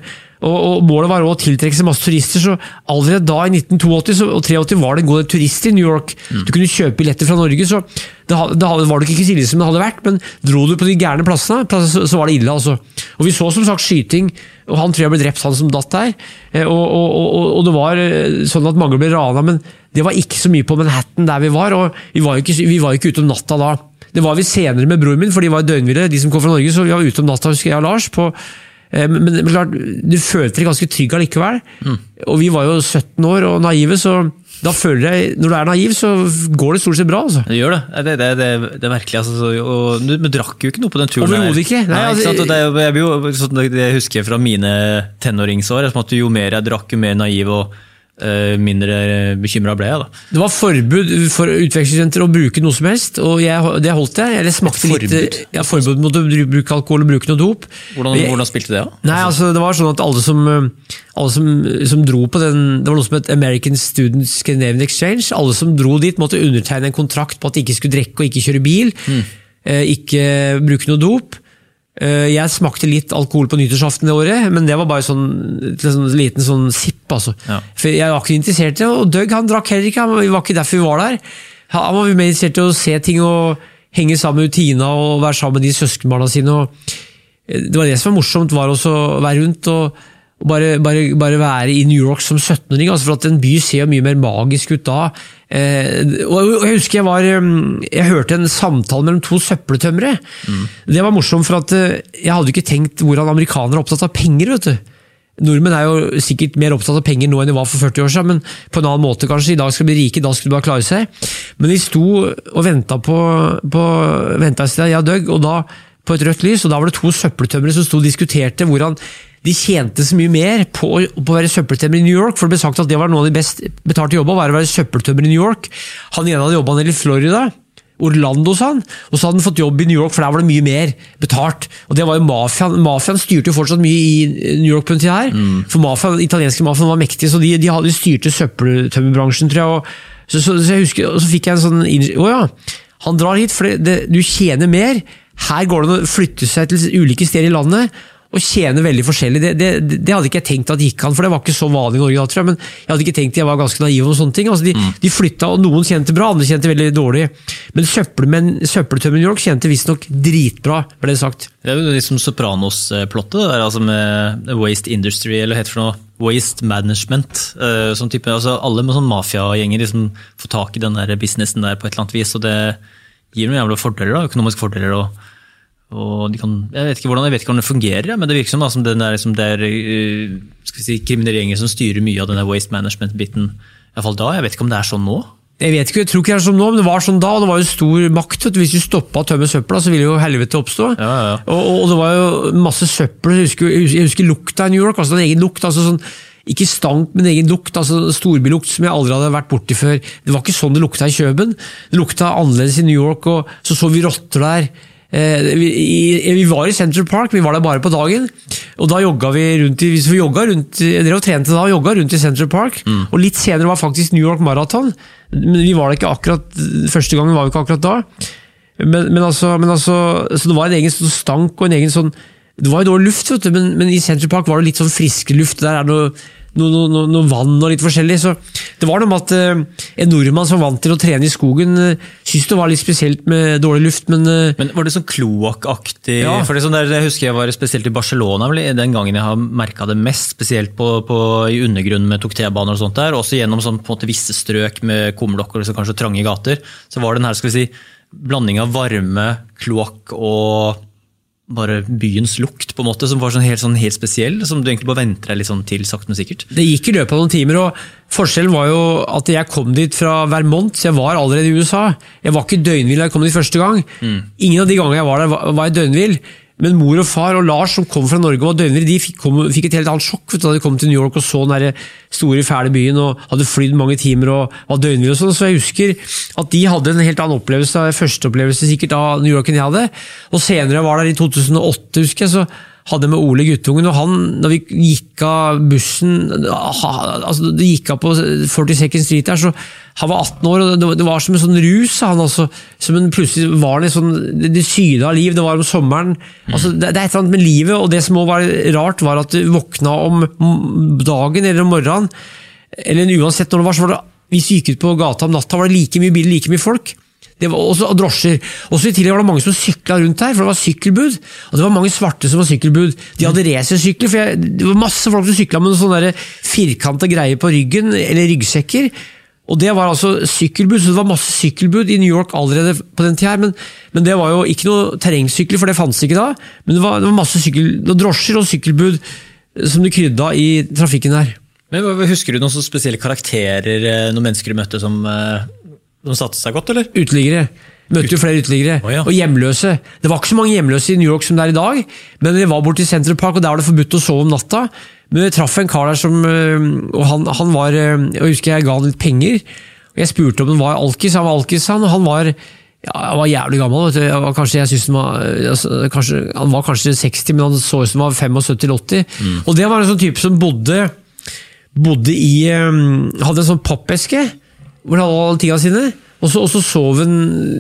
[SPEAKER 2] Og, og målet var også å tiltrekke seg masse turister, så allerede da i nitten åttito så, og tretti var det en god del turister i New York. Mm. Du kunne kjøpe billetter fra Norge, så da, da var det ikke så ille som det hadde vært, men dro du på de gærne plassene, så, så var det ille altså. Og vi så som sagt skyting, og han tror jeg ble drept, han som datt der, og, og, og, og det var sånn at mange ble rana, men det var ikke så mye på Manhattan der vi var, og vi var jo ikke, vi var jo ikke ute om natta da. Det var vi senere med broren min, for de var døgnville, de som kom fra Norge, så vi var ute om natta, husker jeg og Lars, på, men, men, men klart, du følte deg ganske trygg allikevel, mm. og vi var jo sytten år og naive, så da føler jeg, når du er naiv, så går det stort sett bra, altså.
[SPEAKER 1] Det gjør det, det, det, det, det er virkelig, altså, og du drakk jo ikke noe på den turen.
[SPEAKER 2] Overhodet ikke.
[SPEAKER 1] Nei, Nei, ikke sant? Det, jeg, jeg, sånn, det husker jeg fra mine tenåringsår, at jo mer jeg drakk, jo mer naiv og uh, mindre bekymret ble jeg da.
[SPEAKER 2] Det var forbud for utvekslingsstudenter å bruke noe som helst, og jeg, det holdt jeg. Jeg smakte
[SPEAKER 1] forbud?
[SPEAKER 2] litt, ja, forbud mot å bruke alkohol og bruke noe dop.
[SPEAKER 1] Hvordan, jeg, hvordan spilte det da?
[SPEAKER 2] Nei, altså, det var sånn at alle som... Alle som, som dro på den, det var noe som het American Student Scandinavian Exchange, alle som dro dit måtte undertegne en kontrakt på at de ikke skulle drikke og ikke kjøre bil, mm. eh, ikke bruke noe dop. Eh, jeg smakte litt alkohol på nyttårsaften det året, men det var bare sånn, sånn liten sånn sipp, altså. Ja. For jeg var ikke interessert i det, og Doug han drakk heller ikke, det var ikke derfor vi var der. Han var mer interessert i å se ting og henge sammen med Tina og være sammen med de søskenbarna sine, og det var det som var morsomt, var også å være rundt og og bare, bare, bare være i New York som syttenåring, altså for at en by ser mye mer magisk ut da. Eh, og jeg husker jeg var, jeg hørte en samtale mellom to søppeltømmere. Mm. Det var morsomt, for at jeg hadde ikke tenkt hvordan amerikanere er opptatt av penger, vet du. Nordmenn er jo sikkert mer opptatt av penger nå enn de var for førti år siden, men på en annen måte kanskje. I dag skal de bli rike, da skal de bare klare seg. Men de sto og ventet på, på ventet et sted, jeg og Doug, og da på et rødt lys, og da var det to søppeltømmere som sto og diskuterte hvordan de tjente så mye mer på, på å være søppeltømmer i New York, for det ble sagt at det var noen av de best betalte jobbene, var å være søppeltømmer i New York. Han ene hadde jobbet nede i Florida, Orlando sa han, og så hadde han fått jobb i New York, for der var det mye mer betalt. Og det var jo mafiaen. Mafiaen styrte jo fortsatt mye i New York på den tiden her, mm. for mafiaen, italienske mafiaen var mektige, så de, de hadde styrte søppeltømmerbransjen, tror jeg. Og, så, så, så jeg husker, og så fikk jeg en sånn, å ja, han drar hit, for det, det, du tjener mer. Her går det å flytte seg til ulike steder i landet, og tjene veldig forskjellig. Det, det, det hadde ikke jeg tenkt at det gikk an, for det var ikke så vanlig i Norge da, tror jeg, men jeg hadde ikke tenkt at jeg var ganske naiv og sånne ting. Altså, de, mm. de flytta, og noen tjente bra, andre tjente veldig dårlig. Men søppelmenn, søppeltømmer i New York tjente visst nok dritbra, ble det sagt.
[SPEAKER 1] Det er jo liksom Sopranos-plottet, det der, altså med Waste Industry, eller heter det for noe, Waste Management. Uh, sånn type, altså alle med sånn mafiagjenger liksom får tak i den der businessen der på et eller annet vis, og det gir noen jævla fordeler da, økonomiske fordeler, og og de kan, jeg vet ikke hvordan, jeg vet ikke hvordan det fungerer, men det virker som, da, som den der, som det er skal vi si, kriminelle som styrer mye av denne waste management-biten, i hvert fall da. Jeg vet ikke om det er sånn nå.
[SPEAKER 2] Jeg vet ikke, jeg tror ikke det er sånn nå, men det var sånn da, og det var jo stor makt. Hvis du stoppet å tømme søppel, så ville jo helvete oppstå.
[SPEAKER 1] Ja, ja.
[SPEAKER 2] Og, og, og det var jo masse søppel, jeg husker, jeg husker lukta i New York, altså en egen lukt, altså sånn, ikke stank, men egen lukt, altså storbylukt som jeg aldri hadde vært borti før. Det var ikke sånn det lukta i Køben. Det lukta annerledes i New York, og så så vi rotter der. Vi, vi var i Central Park, vi var der bare på dagen, og da jogget vi rundt i, hvis vi jogget rundt, dere og trente da, jogget rundt i Central Park, mm. og litt senere var faktisk New York Marathon, men vi var det ikke akkurat, første gangen var vi ikke akkurat da, men, men, altså, men altså, så det var en egen sånn stank og en egen sånn, det var jo dårlig luft, vet du, men, men i Central Park var det litt sånn friske luft, der er noe Noe, noe, noe vann og litt forskjellig, så det var noe med at uh, en nordmann som vant til å trene i skogen uh, synes det var litt spesielt med dårlig luft, men... Uh,
[SPEAKER 1] men var det sånn kloakaktig? Ja. For det sånn der, jeg husker jeg var spesielt i Barcelona, vel, den gangen jeg har merket det mest, spesielt på, på, i undergrunnen med tok T-baner og sånt der, også gjennom sånn, på en måte visse strøk med kumlokker og så kanskje trange gater, så var det den her, skal vi si, blanding av varme, kloakk og bare byens lukt på en måte, som var sånn helt, sånn helt spesiell, som du egentlig bare venter deg litt sånn til sagt, men sikkert.
[SPEAKER 2] Det gikk i løpet av noen timer, og forskjellen var jo at jeg kom dit fra Vermont, så jeg var allerede i U S A. Jeg var ikke døgnvill da jeg kom dit første gang. Mm. Ingen av de gangene jeg var der var, var jeg døgnvill, men mor og far og Lars som kom fra Norge og var døgnvill, de fikk, kom, fikk et helt annet sjokk da de kom til New York og så den der store, fæle byen og hadde flydd mange timer og var døgnvill og sånn, så jeg husker at de hadde en helt annen opplevelse, første opplevelse sikkert av New York enn jeg hadde, og senere var der i to tusen og åtte, husker jeg, så hadde med Ole guttungen, og han, da vi gikk av bussen, altså det gikk av på forty-second Street der, så han var atten år, og det var som en sånn rus, han altså, som en plutselig var det sånn, det syda av liv, det var om sommeren, mm. altså det, det er et eller annet med livet, og det som også var rart var at du våkna om dagen eller om morgenen, eller uansett når det var, så var det, hvis vi gikk ut på gata om natta, var det like mye biler, like mye folk, det var også drosjer. Også i tillegg var det mange som syklet rundt her, for det var sykkelbud. Og det var mange svarte som var sykkelbud. De hadde racersykler, for jeg, det var masse folk som syklet med sånne der firkante greier på ryggen, eller ryggsekker. Og det var altså sykkelbud, så det var masse sykkelbud i New York allerede på den tiden her, men, men det var jo ikke noe terrengsykler, for det fantes ikke da, men det var, det var masse sykkel, drosjer og sykkelbud som du krydda i trafikken her.
[SPEAKER 1] Men husker du noen så spesielle karakterer, noen mennesker du møtte som... De satte seg godt, eller?
[SPEAKER 2] Uteliggere. Møtte jo flere uteliggere. Oh, ja. Og hjemløse. Det var ikke så mange hjemløse i New York som det er i dag, men det var borte i Central Park, og der var det forbudt å sove om natta. Men jeg traff en kar der som, og han, han var, jeg husker jeg ga han litt penger, og jeg spurte om han var alkis, han var alkis, han, og han var, ja, han var jævlig gammel, vet du. Jeg var, kanskje, jeg synes han var, altså, kanskje, han var kanskje seksti, men han så ut som han var syttifem til åtti. Mm. Og det var en sånn type som bodde, bodde i, hadde en sånn poppeske, hvor han hadde alle tingene sine, og så, og så sov han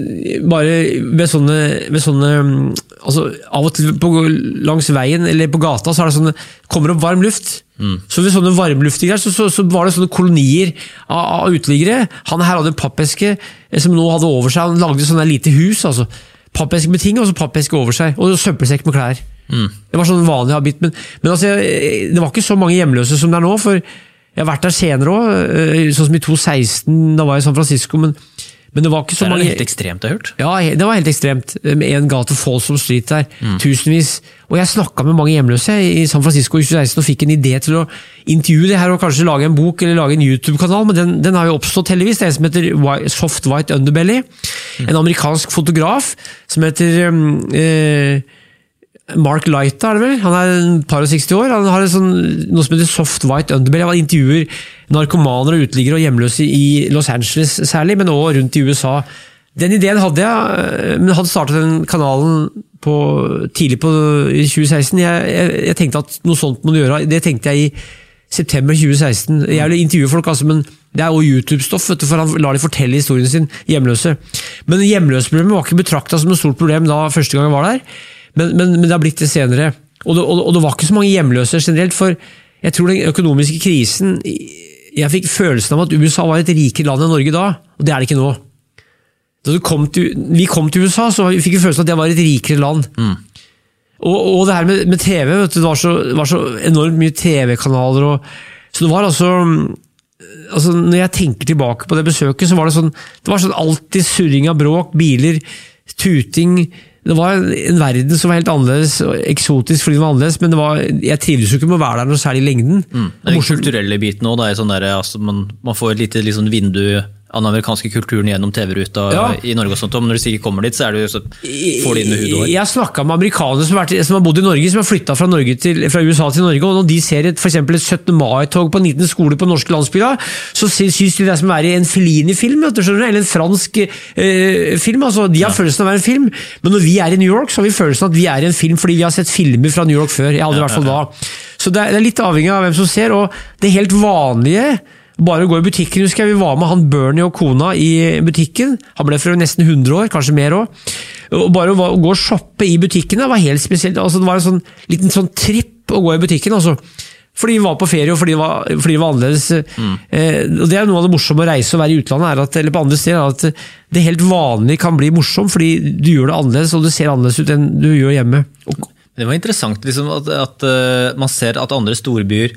[SPEAKER 2] bare med sånne, med sånne altså av og til på, langs veien eller på gata, så er det sånne, kommer opp varm luft. Mm. Så ved sånne varmluftinger, så, så, så var det sånne kolonier av, av uteliggere. Han her hadde en pappeske som nå hadde over seg, han lagde sånne lite hus, altså. Pappeske med ting, og så pappeske over seg, og søppelsekk med klær. Mm. Det var sånn vanlig habit, men, men altså, det var ikke så mange hjemløse som det er nå, for jeg har vært der senere også, sånn som i to seksten, da var jeg i San Francisco, men, men det var ikke så mange...
[SPEAKER 1] Det er helt ekstremt, jeg har hørt.
[SPEAKER 2] Ja, det var helt ekstremt, med en gate Folsom Street der, mm. tusenvis. Og jeg snakket med mange hjemløse i San Francisco i tjue seksten, og fikk en idé til å intervjue det her, og kanskje lage en bok, eller lage en YouTube-kanal, men den, den har jo oppstått heldigvis, det er en som heter Soft White Underbelly, mm. en amerikansk fotograf, som heter... Eh, Mark Lighta, er det vel? Han er en par og seksti år. Han har en sånn, noe som heter Soft White Underbelly. Han intervjuer narkomaner og uteliggere og hjemløse i Los Angeles særlig, men også rundt i U S A. Den ideen hadde jeg, men han startet den kanalen på, tidlig på i tjue seksten. Jeg, jeg, jeg tenkte at noe sånt må du gjøre. Det tenkte jeg i september tjue seksten. Jeg vil intervjue folk, altså, men det er jo YouTube-stoff, for han lar de fortelle historien sin, hjemløse. Men hjemløsproblemet var ikke betraktet som et stort problem da første gang jeg var der. Men, men, men det har blitt det senere. Og det, og det var ikke så mange hjemløse generelt, for jeg tror den økonomiske krisen, jeg fikk følelsen av at U S A var et rikere land enn Norge da, og det er det ikke nå. Da kom til, vi kom til U S A, så fikk vi følelsen av at det var et rikere land. Mm. Og, og det her med, med T V, vet du, det var så, det var så enormt mye T V-kanaler, og, så det var altså, altså, når jeg tenker tilbake på det besøket, så var det sånn, det var sånn alltid surring av bråk, biler, tuting. Det var en verden som var helt annerledes, eksotisk fordi det var annerledes, men det var, jeg trivdes jo ikke med å være der noe særlig i lengden. Mm.
[SPEAKER 1] Den kulturelle biten også, det er sånn der, altså, man, man får et lite liksom, vindu av den amerikanske kulturen gjennom T V-ruta ja. I Norge og sånt, og når du sikkert kommer dit, så er det jo så får det inn med hud og hår. Jeg snakket med amerikanere som har, vært, som har bodd i Norge, som har flyttet fra, Norge til, fra U S A til Norge, og når de ser et, for eksempel et syttende mai-tog på en liten skole på norske landsbyer, så synes de det er som å være i en Fellini-film, eller en fransk eh, film, altså de har ja. Følelsen av å være en film, men når vi er i New York, så har vi følelsen av at vi er i en film, fordi vi har sett filmer fra New York før, jeg hadde ja, i hvert fall ja, ja. Da. Så det er, det er litt avhengig av hvem som ser, og det helt vanlige, bare å gå i butikken, husker jeg, vi var med han Bernie og kona i butikken, han ble for nesten hundre år, kanskje mer også, og bare å gå og shoppe i butikken, det var helt spesielt, altså det var en sånn liten sånn tripp å gå i butikken, altså, fordi vi var på ferie, og fordi det var, fordi det var annerledes, mm. eh, og det er noe av det morsomme å reise og være i utlandet, er at, eller på andre steder, at det helt vanlig kan bli morsomt, fordi du gjør det annerledes, og det ser annerledes ut enn du gjør hjemme. Og det var interessant liksom, at, at uh, man ser at andre storbyer,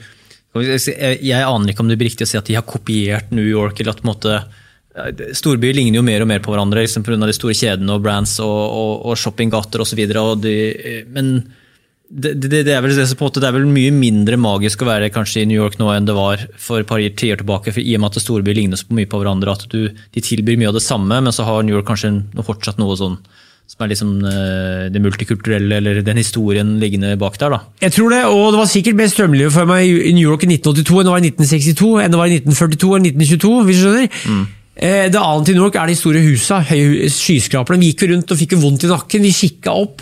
[SPEAKER 1] jeg aner ikke om det blir riktig å si at de har kopiert New York, eller at på en måte, storbyer ligner jo mer og mer på hverandre, liksom på grunn av de store kjedene og brands og, og, og shoppinggater og så videre, og de, men det, det, det, er vel, det, på en måte, det er vel mye mindre magisk å være kanskje i New York nå enn det var for et par tiår tilbake, for i og med at storbyer ligner så mye på hverandre, at du, de tilbyr mye av det samme, men så har New York kanskje fortsatt noe sånn som er liksom det multikulturelle, eller den historien liggende bak der da.
[SPEAKER 2] Jeg tror det, og det var sikkert mer strømlivet for meg i New York i nitten åttito enn det var i nitten sekstito, enn det var i nitten førtito eller nitten tjueto, hvis du skjønner. Mm. Det annet i New York er de store husa, høye skyskraperne. Vi gikk rundt og fikk vondt i nakken, vi kikket opp,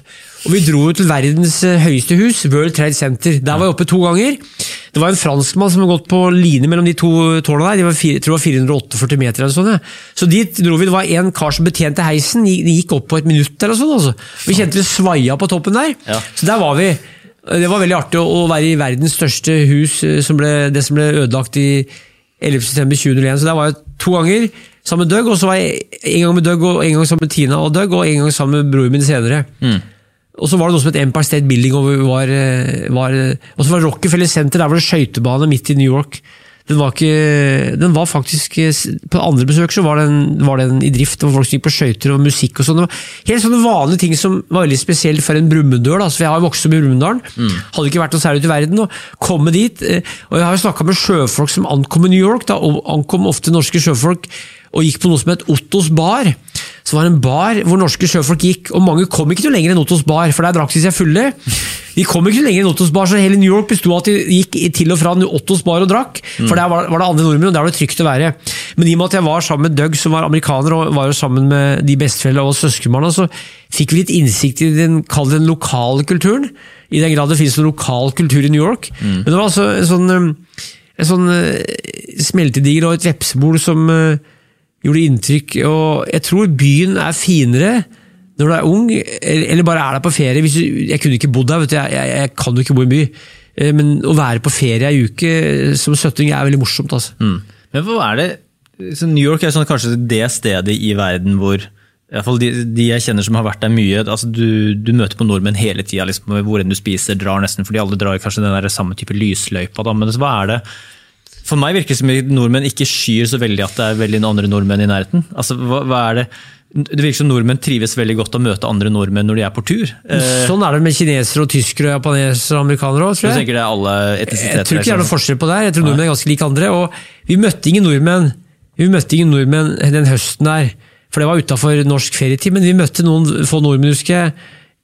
[SPEAKER 2] Og vi dro jo til verdens høyeste hus, World Trade Center. Der var jeg oppe to ganger. Det var en franskmann som hadde gått på line mellom de to tårnene der. De var, fire, tror det var fire hundre og åtteogførti meter eller sånn. Ja. Så dit dro vi, det var en kar som betjente heisen, de gikk opp på et minutt eller sånn. Altså. Vi kjente vi svaia på toppen der. Ja. Så der var vi. Det var veldig artig å være i verdens største hus, som ble, det som ble ødelagt i ellevte september tjue null én. Så der var jeg to ganger sammen med Doug, og så var jeg en gang med Doug, og en gang sammen med Tina og Doug, og en gang sammen med broren min senere. Mm. Og så var det noe som het Empire State Building, og, var, var, og så var Rockefeller Center, der var det skøytebane midt i New York. Den var, ikke, den var faktisk, på andre besøk så var den, var den i drift, det var folk som gikk på skøyter og musikk og sånn. Det var helt sånne vanlige ting som var veldig spesielt for en Brumunddøl, da. Så jeg har jo vokst opp i Brumunddalen, mm. hadde ikke vært noe særlig ut i verden, og komme dit, og jeg har jo snakket med sjøfolk som ankom i New York, da, og ankom ofte norske sjøfolk, og gikk på noe som het Ottos bar. Så var det en bar hvor norske sjøfolk gikk, og mange kom ikke noe lenger enn Ottos bar, for der drakk de seg fulle. De kom ikke noe lenger enn Ottos bar, så hele New York bestod at de gikk til og fra Ottos bar og drakk, for der var, var det andre nordmenn, og der var det trygt å være. Men i og med at jeg var sammen med Doug, som var amerikaner, og var jo sammen med de bestefellene og søskenbarna, så fikk vi litt innsikt i den, kall det den lokale kulturen, i den grad det finnes en lokal kultur i New York. Mm. Men det var altså en sånn, en sånn smeltedigel og et vepsebol som gjorde inntrykk, og jeg tror byen er finere når du er ung, eller bare er der på ferie. Hvis du, jeg kunne ikke bodd der, vet du, jeg, jeg, jeg kan jo ikke bo i en by, men å være på ferie i uke som sytting er veldig morsomt. Altså. Mm.
[SPEAKER 1] Men hva er det, så New York er sånn, kanskje det stedet i verden hvor, i hvert fall de, de jeg kjenner som har vært der mye, altså du, du møter på nordmenn hele tiden, liksom, hvor enn du spiser, drar nesten, fordi alle drar kanskje den der samme type lysløypa, da, men så, hva er det? For meg virker det som at nordmenn ikke skyr så veldig at det er veldig andre nordmenn i nærheten. Altså, hva, hva er det? Det virker som nordmenn trives veldig godt å møte andre nordmenn når de er på tur.
[SPEAKER 2] Sånn er det med kinesere og tyskere og japanesere og amerikanere også, tror jeg.
[SPEAKER 1] Du tenker det er alle etnisiteter?
[SPEAKER 2] Jeg tror ikke det er noe forskjell på det. Jeg tror nordmenn er ganske like andre, og vi møtte ingen nordmenn, vi møtte ingen nordmenn den høsten der, for det var utenfor norsk ferietid, men vi møtte noen få nordmenn, husker jeg,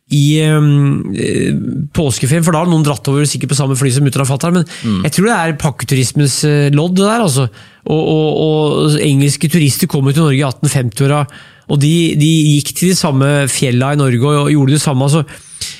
[SPEAKER 2] i um, påskeferien, for da har noen dratt over sikkert på samme fly som mutter og fatter, men mm. jeg tror det er pakketurismens lodd det der, altså. Og, og, og engelske turister kom til Norge i atten femti-åra, og de, de gikk til de samme fjella i Norge og, og gjorde det samme, altså.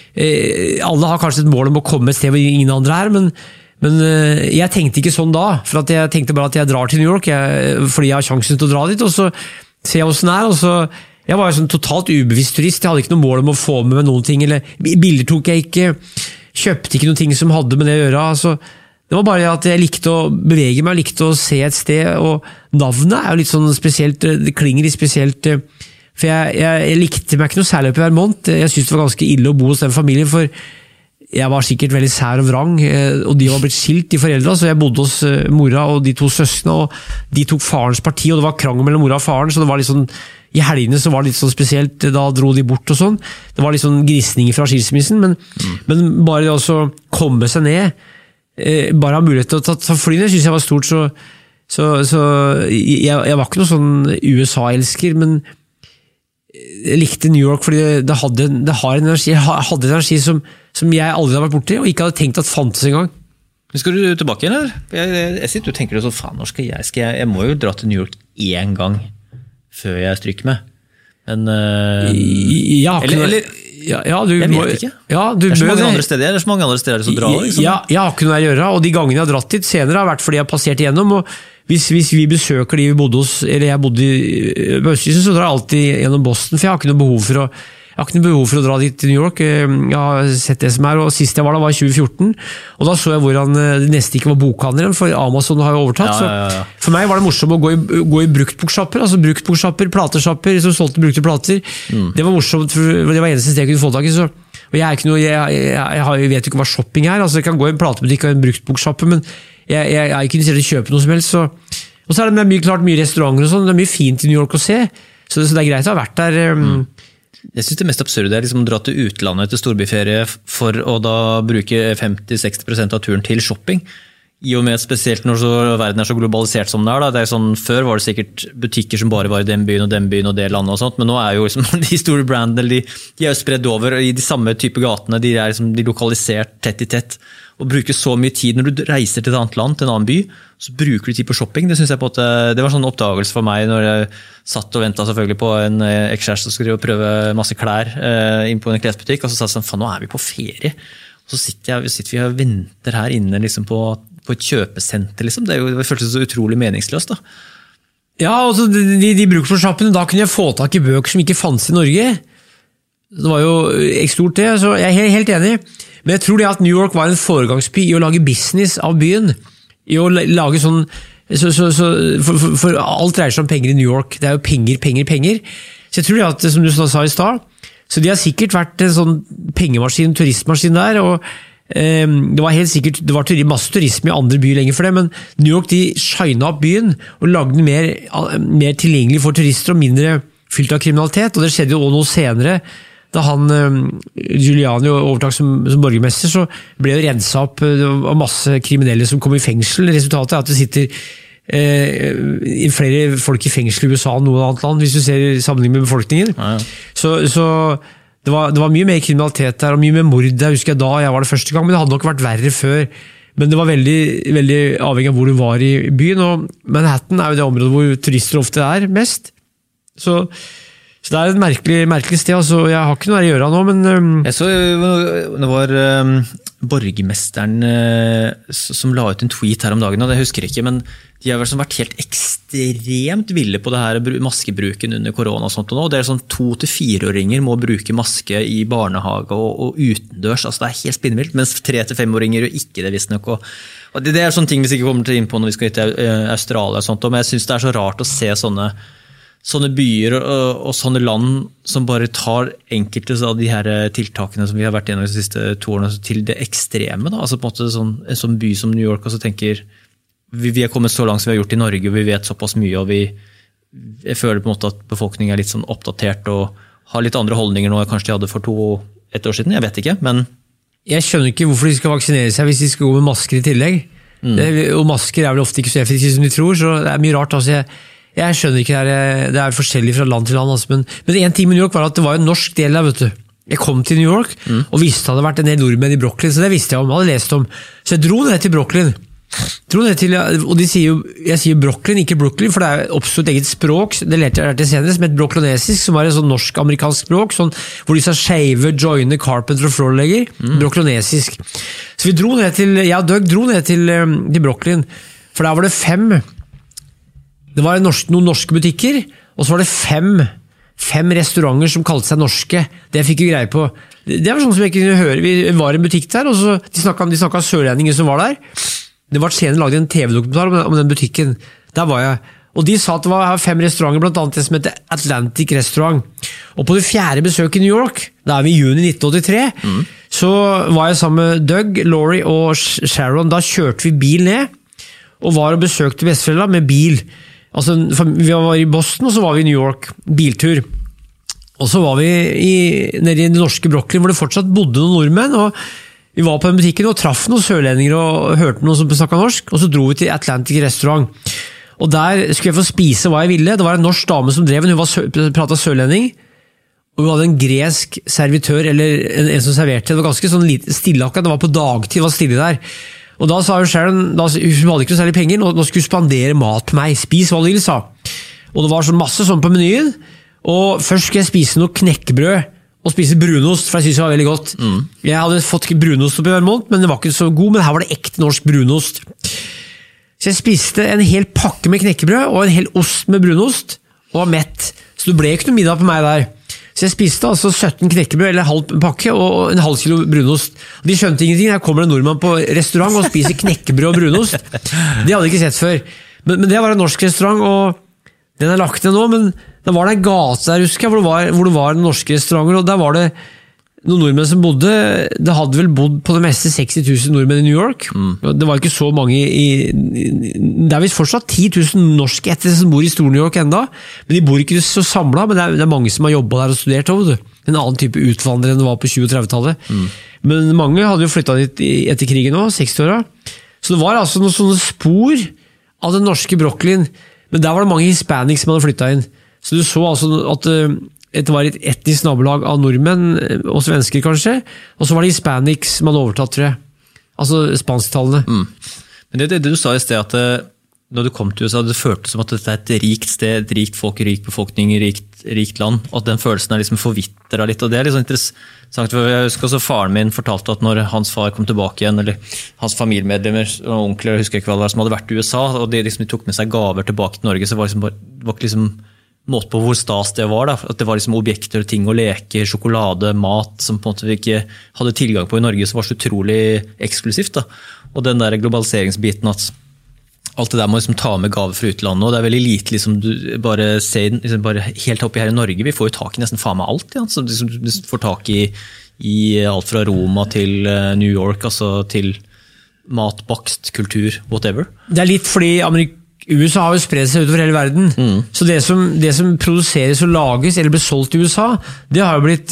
[SPEAKER 2] Eh, alle har kanskje et mål om å komme et sted hvor ingen andre er, men, men eh, jeg tenkte ikke sånn da, for at jeg tenkte bare at jeg drar til New York, jeg, fordi jeg har sjansen til å dra dit, og så ser jeg hvordan det er, og så jeg var jo sånn totalt ubevisst turist, jeg hadde ikke noe mål om å få med meg noen ting, eller bilder tok jeg ikke, kjøpte ikke noen ting som hadde med det å gjøre, altså, det var bare at jeg likte å bevege meg, likte å se et sted, og navnet er jo litt sånn spesielt, det klinger litt spesielt, for jeg, jeg, jeg likte meg ikke noe særlig oppe i Vermont, jeg synes det var ganske ille å bo hos den familien, for jeg var sikkert veldig sær og vrang, og de var blitt skilt, de foreldre, så jeg bodde hos mora og de to søskene, og de tok farens parti, og det var krangel mellom mora og faren, så det var litt sånn, i helgene så var det litt sånn spesielt, da dro de bort og sånn, det var litt sånn grisninger fra skilsmissen, men, mm. men bare det å komme seg ned, eh, bare ha mulighet til å ta, ta flyene, synes jeg var stort, så, så, så jeg, jeg var ikke noe sånn U S A-elsker, men jeg likte New York fordi det, det, hadde, det har en energi, hadde en energi som, som jeg aldri hadde vært borti, og ikke hadde tenkt at fantes en gang.
[SPEAKER 1] Skal du tilbake igjen, eller? Jeg, jeg, jeg sitter og tenker så, faen, når skal jeg, skal jeg, jeg må jo dra til New York en gang, før jeg stryker med. Men, uh,
[SPEAKER 2] ja,
[SPEAKER 1] eller, eller
[SPEAKER 2] ja, ja, du,
[SPEAKER 1] jeg vet ikke.
[SPEAKER 2] Ja, du
[SPEAKER 1] det er så mange andre steder, det er så mange andre steder som drar. Liksom.
[SPEAKER 2] Ja, jeg har ikke noe å gjøre, og de gangene jeg har dratt dit senere har vært fordi jeg har passert igjennom, og hvis, hvis vi besøker de vi bodde hos, eller jeg bodde i Østkysten, så drar jeg alltid gjennom Boston, for jeg har ikke noe behov for å Jeg har ikke noe behov for å dra dit til New York, jeg har sett det som er, og sist jeg var da var i tjue fjorten, og da så jeg hvordan det nesten ikke var bokhandleren, for Amazon har jo overtatt, ja, ja, ja. Så for meg var det morsomt å gå i, gå i bruktbokshopper, altså bruktbokshopper, plateshopper, som solgte brukte plater, mm. det var morsomt, for det var eneste sted jeg kunne få tak i, så, og jeg, er ikke noe, jeg, jeg, jeg, jeg vet jo ikke hva shopping er, altså jeg kan gå i en platebutikk og en bruktbokshoppe, men jeg, jeg, jeg er ikke interessert i å kjøpe noe som helst, så, og så er det mye, klart mye restauranter og sånn, det er mye fint i New York å se, så, så det er greit å ha vært der. Um,
[SPEAKER 1] Jeg synes det mest absurde er liksom å dra til utlandet til storbyferie for å da bruke femti til seksti prosent av turen til shopping. I og med spesielt når så, verden er så globalisert som det er. Da. Det er sånn, før var det sikkert butikker som bare var i den byen og den byen og det landet, og sånt, men nå er jo liksom, de store brandene de, de er jo spredd over i de samme type gatene, de er liksom, de lokalisert tett i tett. Og bruker så mye tid når du reiser til et annet land, til en annen by, så bruker du tid på shopping. Det synes jeg på at det var sånn oppdagelse for meg når jeg satt og ventet selvfølgelig på en ekskjæreste som skulle prøve masse klær eh, inn på en klesbutikk, og så sa jeg sånn, faen, nå er vi på ferie. Og så sitter, jeg, sitter vi og venter her inne liksom på, på et kjøpesenter. Liksom. Det, er jo, det føltes så utrolig meningsløst. Da.
[SPEAKER 2] Ja, altså de, de, de bruker for shoppene, da kunne jeg få tak i bøker som ikke fanns i Norge. Det var jo ekstort det, så jeg er helt, helt enig. Men jeg tror det at New York var en foregangsby i å lage business av byen. I å lage sånn, så, så, så, for, for, for alt dreier seg om penger i New York. Det er jo penger, penger, penger. Så jeg tror det at, som du sa i stad, så de har sikkert vært en sånn pengemaskin, turistmaskin der, og eh, det var helt sikkert, det var masse turisme i andre byer lenger for det, men New York de shina opp byen og lagde den mer, mer tilgjengelig for turister og mindre fylt av kriminalitet, og det skjedde jo også noe senere. Da han, Giuliani overtak som, som borgermester, så ble det renset opp av masse kriminelle som kom i fengsel. Resultatet er at det sitter eh, flere folk i fengsel i U S A enn noe annet land, hvis du ser sammenligning med befolkningen. Ja, ja. Så, så det, var, det var mye mer kriminalitet der, og mye mer mord der, husker jeg da, jeg var det første gang, men det hadde nok vært verre før. Men det var veldig, veldig avhengig av hvor du var i byen, og Manhattan er jo det området hvor turister ofte er mest. Så Så det er et merkelig, merkelig sted, altså jeg har ikke noe å gjøre nå, men... Um...
[SPEAKER 1] Jeg så, det var um, borgermesteren uh, som la ut en tweet her om dagen, og det husker jeg ikke, men de har vært helt ekstremt ville på det her maskebruken under korona og sånt, og det er sånn to til fireåringer må bruke maske i barnehage og, og utendørs, altså det er helt spinnvilt, mens tre til femåringer jo ikke det visst nok, og, og det, det er sånne ting vi ikke kommer til inn på når vi skal til Australia og sånt, men jeg synes det er så rart å se sånne sånne byer og, og sånne land som bare tar enkelte av de her tiltakene som vi har vært gjennom de siste to årene til det ekstreme. Da. Altså på en måte sånn, en sånn by som New York og så tenker vi, vi er kommet så langt som vi har gjort i Norge, og vi vet såpass mye, og vi, jeg føler på en måte at befolkningen er litt sånn oppdatert og har litt andre holdninger nå enn kanskje de hadde for to, ett år siden. Jeg vet ikke, men...
[SPEAKER 2] Jeg skjønner ikke hvorfor de skal vaksinere seg hvis de skal gå med masker i tillegg. Mm. Det, og masker er vel ofte ikke så effektivt som de tror, så det er mye rart. Altså jeg Jeg skjønner ikke, det er, det er forskjellig fra land til land, altså, men, men en ting med New York var at det var en norsk del der, vet du. Jeg kom til New York, mm. og visste det hadde vært en del nordmenn i Brooklyn, så det visste jeg om, hadde lest om. Så jeg dro ned til Brooklyn, dro ned til, og de sier jo, jeg sier Brooklyn, ikke Brooklyn, for det er oppstått eget språk, det lærte jeg til senere, som het brooklynesisk, som var et sånn norsk-amerikansk språk, sånn, hvor de sa shave, joine, carpenter og floorlegger, mm. brooklynesisk. Så vi dro ned til, jeg og Doug dro ned til, til Brooklyn, for der var det fem Det var norsk, noen norske butikker, og så var det fem, fem restauranter som kalte seg norske. Det fikk vi greie på. Det var sånn som jeg kunne høre. Vi var i en butikk der, og så, de snakket, de snakket sørlendinger som var der. Det var senere laget en T V-dokumentar om, om den butikken. Der var jeg. Og de sa at det var fem restauranter, blant annet det som heter Atlantic Restaurant. Og på det fjerde besøket i New York, da er vi i juni nitten åttitre, mm. så var jeg sammen med Doug, Laurie og Sharon. Da kjørte vi bil ned, og var og besøkte besteforeldra med bil. Altså, vi var i Boston, og så var vi i New York, biltur. Og så var vi i, nede i den norske Brooklyn, hvor det fortsatt bodde noen nordmenn, og vi var på den butikken og traff noen sørlendinger og hørte noen som snakket norsk, og så dro vi til Atlantic Restaurant. Og der skulle jeg få spise hva jeg ville. Det var en norsk dame som drev, hun var sø, pratet sørlending, og vi hadde en gresk servitør, eller en, en som serverte. Det var ganske sånn lite stille akkurat, det var på dagtid, det var stille der. Og da sa Sharon, da, hun hadde ikke noe særlig penger, og nå skulle hun spandere mat til meg. Spis hva du vil, sa. Og det var så masse sånn på menyen, og først skulle jeg spise noe knekkebrød, og spise brunost, for jeg synes det var veldig godt. Mm. Jeg hadde fått brunost opp i hver måned, men det var ikke så god, men her var det ekte norsk brunost. Så jeg spiste en hel pakke med knekkebrød, og en hel ost med brunost, og var mett. Så det ble ikke noe middag på meg der. Så jeg spiste altså sytten knekkebrød, eller halv pakke, og en halv kilo brunost. De skjønte ingenting. Her kommer det en nordmann på restaurant og spiser knekkebrød og brunost. Det hadde jeg ikke sett før. Men, men det var en norsk restaurant, og den er lagt ned nå, men det var det en gate der, husker jeg, hvor det var, hvor det var en norske restauranter, og der var det noen nordmenn som bodde. Det hadde vel bodd på det meste seksti tusen nordmenn i New York. Mm. Det var ikke så mange i, det er vist fortsatt ti tusen norske etter som bor i Stor-New York enda, men de bor ikke så samlet, men det er, det er mange som har jobbet der og studert over det. En annen type utvandrere enn det var på tjue- og trettitallet. Mm. Men mange hadde jo flyttet dit etter krigen nå, seksti-åra. Så det var altså noen sånne spor av den norske brokkolien, men der var det mange hispanics som hadde flyttet inn. Så du så altså at det var et etnisk nabolag av nordmenn, og svensker kanskje, og så var det hispanics som hadde overtatt, tror jeg. Altså spansktalene.
[SPEAKER 1] Mm. Men det, det, det du sa i sted, at da du kom til U S A, det føltes som at dette er et rikt sted, et rikt folk, rik befolkning, rikt, rikt land, og at den følelsen er liksom forvittret litt, og det er litt sånn interessant, for jeg husker også faren min fortalte at når hans far kom tilbake igjen, eller hans familiemedlemmer og onkler, jeg husker ikke hva det var, som hadde vært i U S A, og de, liksom, de tok med seg gaver tilbake til Norge, så var det liksom, var ikke liksom måte på hvor stas det var, da. At det var liksom objekter, ting å leke, sjokolade, mat, som på en måte vi ikke hadde tilgang på i Norge, som var så utrolig eksklusivt. Da. Og den der globaliseringsbiten, at alt det der må liksom ta med gaver fra utlandet, og det er veldig lite liksom, du bare ser, liksom, bare helt oppi her i Norge, vi får jo tak i nesten faen med alt, ja. Så liksom, du får tak i, i alt fra Roma til New York, altså til mat, bakst, kultur, whatever. Det er litt fordi Amerika U S A har jo spredt seg utover hele verden, mm. så det som, det som produseres og lages eller blir solgt i U S A, det har jo blitt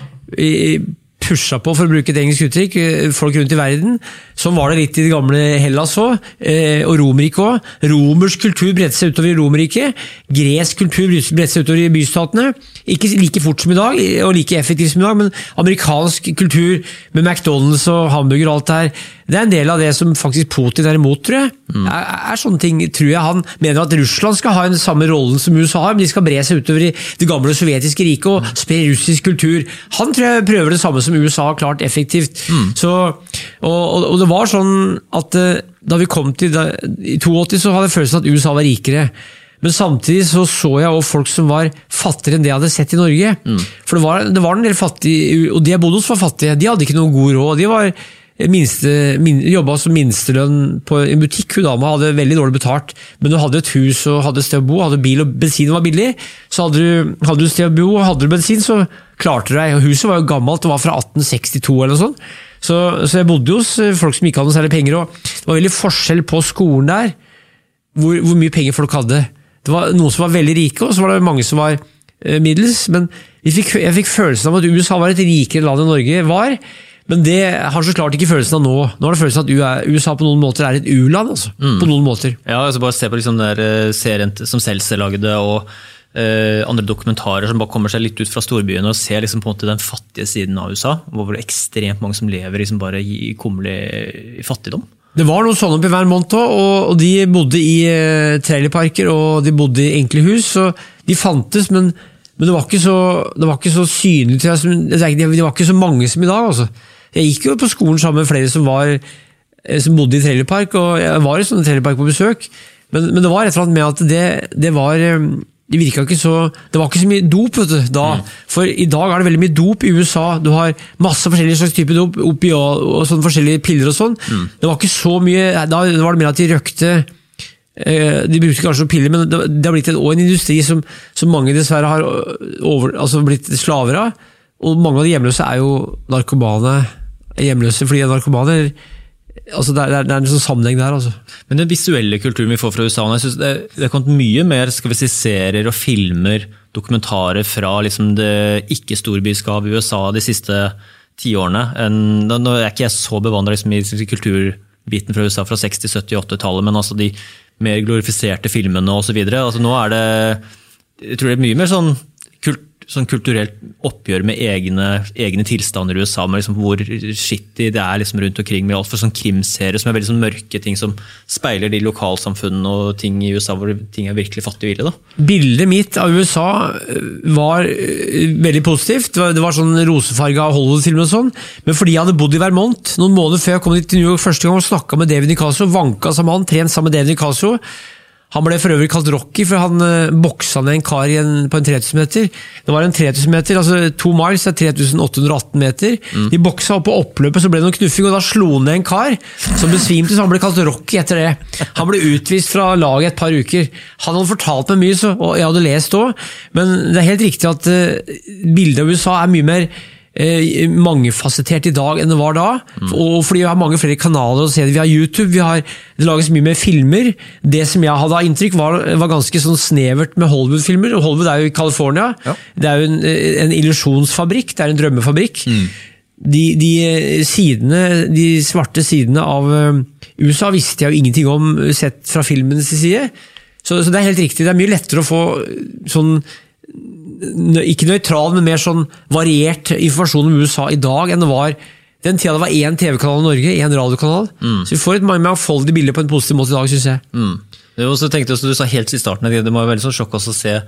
[SPEAKER 1] uh, pusha på, for å bruke et engelsk uttrykk, folk rundt i verden. Sånn var det litt i det gamle Hellas også, uh, og Romerike også. Romersk kultur bredte seg utover i Romerike, gresk kultur bredte seg utover i bystatene, ikke like fort som i dag, og like effektivt som i dag, men amerikansk kultur med McDonald's og hamburger og alt det her, det er en del av det som faktisk Putin er imot, tror jeg. Mm. Er, er sånne ting, tror jeg han mener at Russland skal ha den samme rollen som U S A har, men de skal bre seg utover i det gamle sovjetiske riket og spre russisk kultur. Han tror jeg prøver det samme som U S A har klart effektivt. Mm. Så, og, og, og det var sånn at da vi kom til da, i åttito så hadde jeg følelsen at U S A var rikere. Men samtidig så så jeg også folk som var fattigere enn det jeg hadde sett i Norge. Mm. For det var, det var en del fattige, og de jeg bodde hos var fattige. De hadde ikke noen god råd. De var minste, min, jobbet som minstelønn på en butikk. Hun dama hadde veldig dårlig betalt, men du hadde et hus og hadde et sted å bo, hadde bil og bensin var billig, så hadde du, hadde du et sted å bo og hadde du bensin, så klarte du deg. Og huset var jo gammelt, det var fra atten sekstito eller noe sånt. Så, så jeg bodde hos folk som ikke hadde noe særlig penger, og det var veldig forskjell på skolen der, hvor, hvor mye penger folk hadde. Det var noen som var veldig rike, og så var det mange som var eh, middels, men jeg fikk, jeg fikk følelsen av at U S A var et rikere land enn Norge var, men det har så klart ikke følelsen av nå. Nå har det følelsen at U S A på noen måter er et u-land, altså. Mm. På noen måter. Ja, altså bare se på liksom der serien som Seltzer lagde, og eh, andre dokumentarer som bare kommer seg litt ut fra storbyene, og ser liksom på en måte den fattige siden av U S A, hvor det er ekstremt mange som lever liksom bare i kummerlig fattigdom.
[SPEAKER 2] Det var noen sånne på hver måned, og de bodde i trailerparker, og de bodde i enkle hus, så de fantes, men, men det, var ikke så, det var ikke så synlig til jeg, det var ikke så mange som i dag, altså. Jeg gikk jo på skolen sammen med flere som, var, som bodde i trailerpark, og jeg var i sånne trailerpark på besøk, men, men det var et eller annet med at det, det var, det virket ikke så, det var ikke så mye dop, vet du, da. Mm. For i dag er det veldig mye dop i U S A, du har masse forskjellige slags typer dop, oppi og, og sånne forskjellige piller og sånn. Mm. Det var ikke så mye, da var det mer at de røkte, eh, de brukte kanskje piller, men det, det har blitt en, en industri som, som mange dessverre har over, altså blitt slaver av, og mange av de hjemløse er jo narkomane, hjemløse fordi de er narkomaner. Altså det, er, det er en sånn sammenheng der, altså.
[SPEAKER 1] Men den visuelle kulturen vi får fra U S A, jeg synes det, det har kommet mye mer, skal vi si, serier og filmer, dokumentarer fra liksom det ikke-storbyskap i U S A de siste ti årene. En, nå er ikke jeg så bevandret liksom, i kulturbiten fra U S A fra seksti-, sytti-, åtti-tallet, men altså de mer glorifiserte filmene og så videre. Altså nå er det, jeg tror det er mye mer sånn kult, sånn kulturelt oppgjør med egne, egne tilstander i U S A, med liksom hvor skittig det er liksom rundt omkring, med alt for sånn krimserier som er veldig sånn mørke ting som speiler de lokalsamfunnene og ting i U S A hvor ting er virkelig fattig og ille. Da.
[SPEAKER 2] Bildet mitt av U S A var veldig positivt. Det var sånn rosefarga Hollywood-film og sånn, men fordi jeg hadde bodd i Vermont noen måneder før jeg kom dit til New York første gang og snakket med David Nicasio, vanka som han, trent sammen med David Nicasio. Han ble for øvrig kalt Rocky, for han uh, boksa ned en kar i en, på en tre tusen meter. Det var en tre tusen meter, altså to miles er tre tusen åtte hundre og atten meter. Mm. De boksa opp på oppløpet, så ble det noen knuffing, og da slo han ned en kar som besvimte, så han ble kalt Rocky etter det. Han ble utvist fra laget et par uker. Han hadde fortalt meg mye, så, og jeg hadde lest også, men det er helt riktig at uh, bildet av U S A er mye mer Eh, mangefasettert i dag enn det var da, mm. og fordi vi har mange flere kanaler å se det. Vi har YouTube, vi har, det lages mye mer filmer. Det som jeg hadde av inntrykk var, var ganske sånn snevert med Hollywood-filmer, og Hollywood er jo i California. Ja. Det er jo en, en illusjonsfabrikk, det er en drømmefabrikk. Mm. de, de sidene, de svarte sidene av U S A visste jeg jo ingenting om sett fra filmens side. Så, så det er helt riktig, det er mye lettere å få sånn, ikke nøytral, men mer sånn variert informasjon om U S A i dag enn det var den tida det var én T V-kanal i Norge, én radiokanal. Mm. Så vi får et mangfoldig bilde på en positiv måte i dag, synes jeg.
[SPEAKER 1] Mm. Det var også, tenkte jeg, du sa helt i starten, det må være veldig sånn sjokk også å se.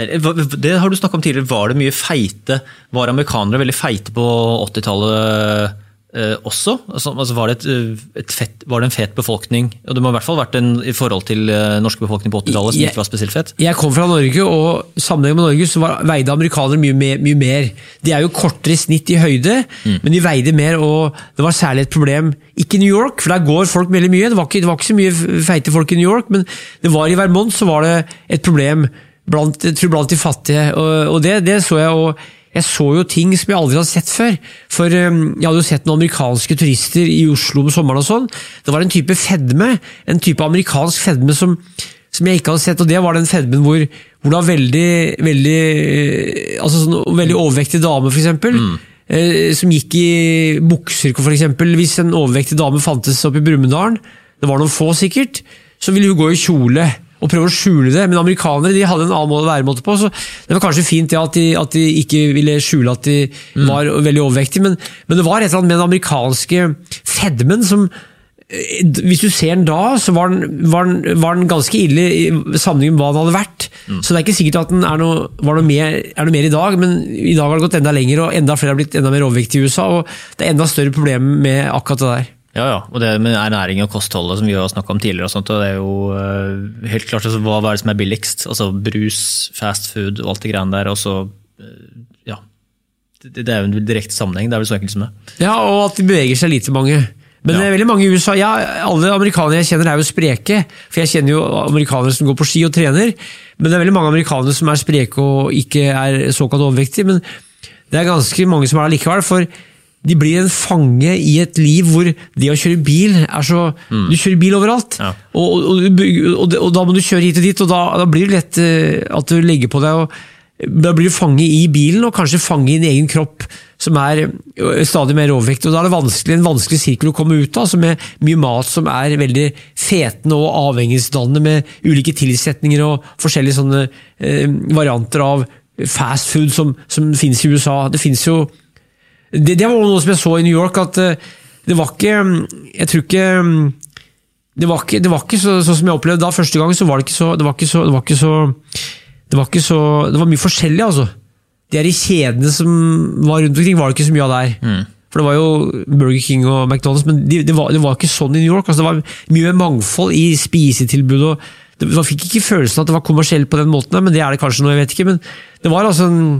[SPEAKER 1] Det har du snakket om tidligere, var det mye feite, var amerikanere veldig feite på åttitallet eh, også? Altså, altså var, det et, et fett, var det en fet befolkning? Og det må i hvert fall vært en i forhold til uh, norske befolkning på åttitallet som ikke var spesielt fett.
[SPEAKER 2] Jeg kom fra Norge, og sammenheng med Norge så var, veide amerikanere mye, mye, mye mer. De er jo kortere i snitt i høyde, mm. men de veide mer, og det var særlig et problem. Ikke i New York, for der går folk veldig mye. Det var ikke, det var ikke så mye feite folk i New York, men det var i Vermont så var det et problem blant, jeg tror blant de fattige. Og, og det, det så jeg, og jeg så jo ting som jeg aldri hadde sett før. For um, jeg hadde jo sett noen amerikanske turister i Oslo om sommeren og sånn. Det var en type fedme, en type amerikansk fedme som, som jeg ikke hadde sett, og det var den fedmen hvor, hvor det var veldig, veldig, altså sånn, veldig overvektig dame, for eksempel, mm. eh, som gikk i bukser, for eksempel. Hvis en overvektig dame fantes oppe i Brumunddal, det var noen få sikkert, så ville hun gå i kjole og prøve å skjule det, men amerikanere de hadde en annen måte å være måte på, så det var kanskje fint ja, at, de, at de ikke ville skjule at de mm. var veldig overvektige, men, men det var et eller annet med den amerikanske fedmen som, hvis du ser den da, så var den, var den, var den ganske ille i sammenheng med hva den hadde vært, mm. så det er ikke sikkert at den er noe, var noe mer, er noe mer i dag, men i dag har det gått enda lenger, og enda flere har blitt enda mer overvektige i U S A, og det er enda større problem med akkurat det der.
[SPEAKER 1] Ja, ja, og det med ernæring og kostholdet som vi har snakket om tidligere og sånt, og det er jo uh, helt klart altså, hva er det som er billigst, altså brus, fast food og alt det greiene der, og så, uh, ja, det, det er jo en direkte sammenheng, det er vel så enkelt som det.
[SPEAKER 2] Ja, og at de beveger seg lite mange. Men ja. Det er veldig mange i U S A, ja, alle amerikanere jeg kjenner er jo spreke, for jeg kjenner jo amerikanere som går på ski og trener, men det er veldig mange amerikanere som er spreke og ikke er såkalt overvektige, men det er ganske mange som er det likevel, for de blir en fange i et liv hvor det å kjøre bil er så, mm. du kjører bil overalt, ja. og, og, og, og da må du kjøre hit og dit, og da, da blir det lett at du legger på deg, og da blir du fange i bilen, og kanskje fange i din egen kropp, som er stadig mer overvekt, og da er det vanskelig, en vanskelig sirkel å komme ut av, altså med mye mat som er veldig fetende og avhengighetsdannende, med ulike tilsetninger og forskjellige sånne eh, varianter av fast food som, som finnes i U S A. Det finnes jo Det, det var noe som jeg så i New York, at det var ikke, jeg tror ikke, det var ikke, det var ikke så, så som jeg opplevde da første gang, så var det ikke så, det var ikke så, det var ikke så, det var ikke så, det var mye forskjellig altså. De her i kjedene som var rundt omkring, var det ikke så mye av der. Mm. For det var jo Burger King og McDonald's, men det, det, var, det var ikke sånn i New York, altså det var mye mangfold i spisetilbud, og det, man fikk ikke følelsen at det var kommersielt på den måten, men det er det kanskje nå, jeg vet ikke, men det var altså en,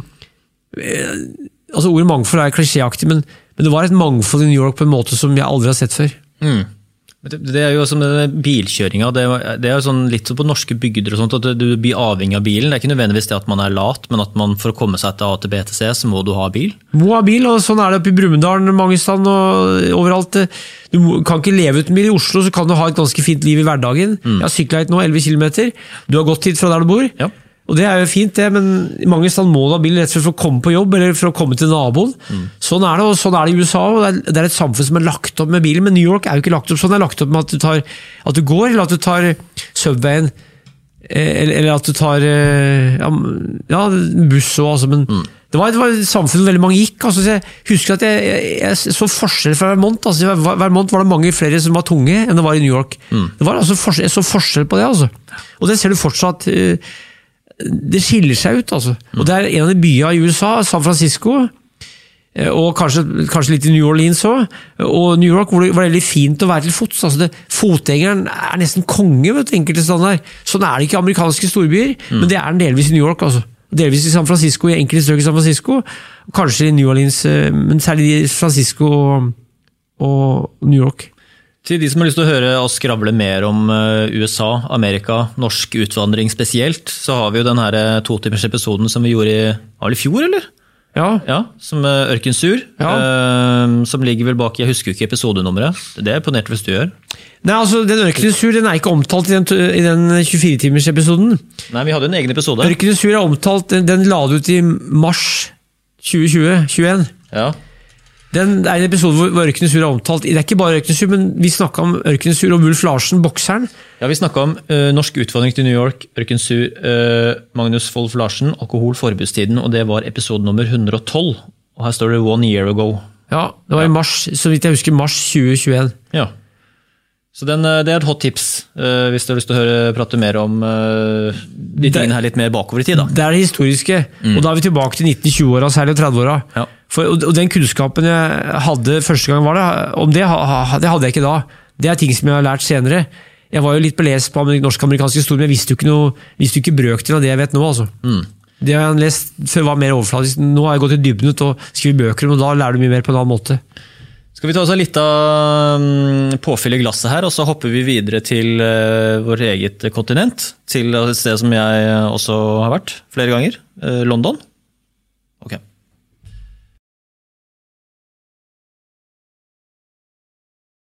[SPEAKER 2] altså ordet mangfold er klisjéaktig, men, men det var et mangfold i New York på en måte som jeg aldri har sett før. Mm.
[SPEAKER 1] Det, det er jo som denne bilkjøringen, det, det er jo sånn litt så på norske bygder og sånt, at du blir avhengig av bilen. Det er ikke nødvendigvis det at man er lat, men at man for å komme seg til A til B til C, så må du ha bil.
[SPEAKER 2] Må ha bil, og sånn er det oppe i Brumunddal, mange steder og overalt. Du kan ikke leve uten bil i Oslo, så kan du ha et ganske fint liv i hverdagen. Mm. Jeg har syklet hit nå, elleve kilometer. Du har gått hit fra der du bor. Ja. Og det er jo fint det, men i mange steder må du ha bil rett og slett for å komme på jobb, eller for å komme til naboen. Mm. Sånn er det, og sånn er det i U S A, og det er, det er et samfunn som er lagt opp med bilen, men New York er jo ikke lagt opp sånn, det er lagt opp med at du, tar, at du går, eller at du tar Subwayen, eller, eller at du tar ja, ja buss også, altså, men mm. det, var, det var et samfunn hvor veldig mange gikk, altså, så jeg husker at jeg, jeg, jeg så forskjell fra Vermont, altså, i Vermont var det mange flere som var tunge enn det var i New York. Mm. Det var altså forskjell, jeg så forskjell på det, altså. Og det ser du fortsatt det skiller seg ut, altså. Og det er en av de byene i U S A, San Francisco, og kanskje, kanskje litt i New Orleans også, og New York, hvor det var veldig fint å være til fots. Altså det, fotgjengeren er nesten konge, vet du, enkelte steder der. Sånn er det ikke i amerikanske storbyer, mm. men det er den delvis i New York, altså. Delvis i San Francisco, i enkelte strøk i San Francisco, kanskje i New Orleans, men særlig i Francisco og, og New York.
[SPEAKER 1] Til de som har lyst til å høre oss skravle mer om U S A, Amerika, norsk utvandring spesielt, så har vi jo den her to timers episoden som vi gjorde i, var det i fjor, eller?
[SPEAKER 2] Ja.
[SPEAKER 1] Ja, som Ørkensur, ja. eh, som ligger vel bak, jeg husker ikke episodenummeret, det er imponert hvis du gjør.
[SPEAKER 2] Nei, altså, den Ørkensur, den er ikke omtalt i den, i den tjuefire timers episoden.
[SPEAKER 1] Nei, vi hadde en egen episode.
[SPEAKER 2] Ørkensur er omtalt, den, den la du ut i mars tjue tjue, tjueen.
[SPEAKER 1] Ja.
[SPEAKER 2] Den er en episode hvor hvor Ørkenes Sur er omtalt. Det er ikke bare Ørkenes Sur, men vi snakket om Ørkenes Sur og Wulf Larsen, bokseren.
[SPEAKER 1] Ja, vi snakket om uh, norsk utvandring til New York, Ørkenes Sur, uh, Magnus Wolff Larsen, alkohol, forbudstiden, og det var episode nummer hundre og tolv. Og her står det one year ago.
[SPEAKER 2] Ja, det var i mars, så vidt jeg husker, mars tjue tjueen.
[SPEAKER 1] Ja. Så den, det er et hot tips, uh, hvis du har lyst til å høre, prate mer om uh, de tingene her litt mer bakover i tid. Da.
[SPEAKER 2] Det er det historiske, mm. og da er vi tilbake til nitten tjue-åra, særlig tretti-åra.
[SPEAKER 1] Ja.
[SPEAKER 2] For, og, og den kunnskapen jeg hadde første gang var det, om det, det hadde jeg ikke da. Det er ting som jeg har lært senere. Jeg var jo litt belest på norsk-amerikansk historie, men jeg visste jo ikke, noe, visste jo ikke brøkdelen av det jeg vet nå. Altså. Mm. Det jeg har lest før var mer overfladisk. Nå har jeg gått i dybden ut og skrivet bøker, og da lærer du mye mer på en annen måte.
[SPEAKER 1] Skal vi ta oss litt av påfyll i glasset her, og så hopper vi videre til vårt eget kontinent, til et sted som jeg også har vært flere ganger, London.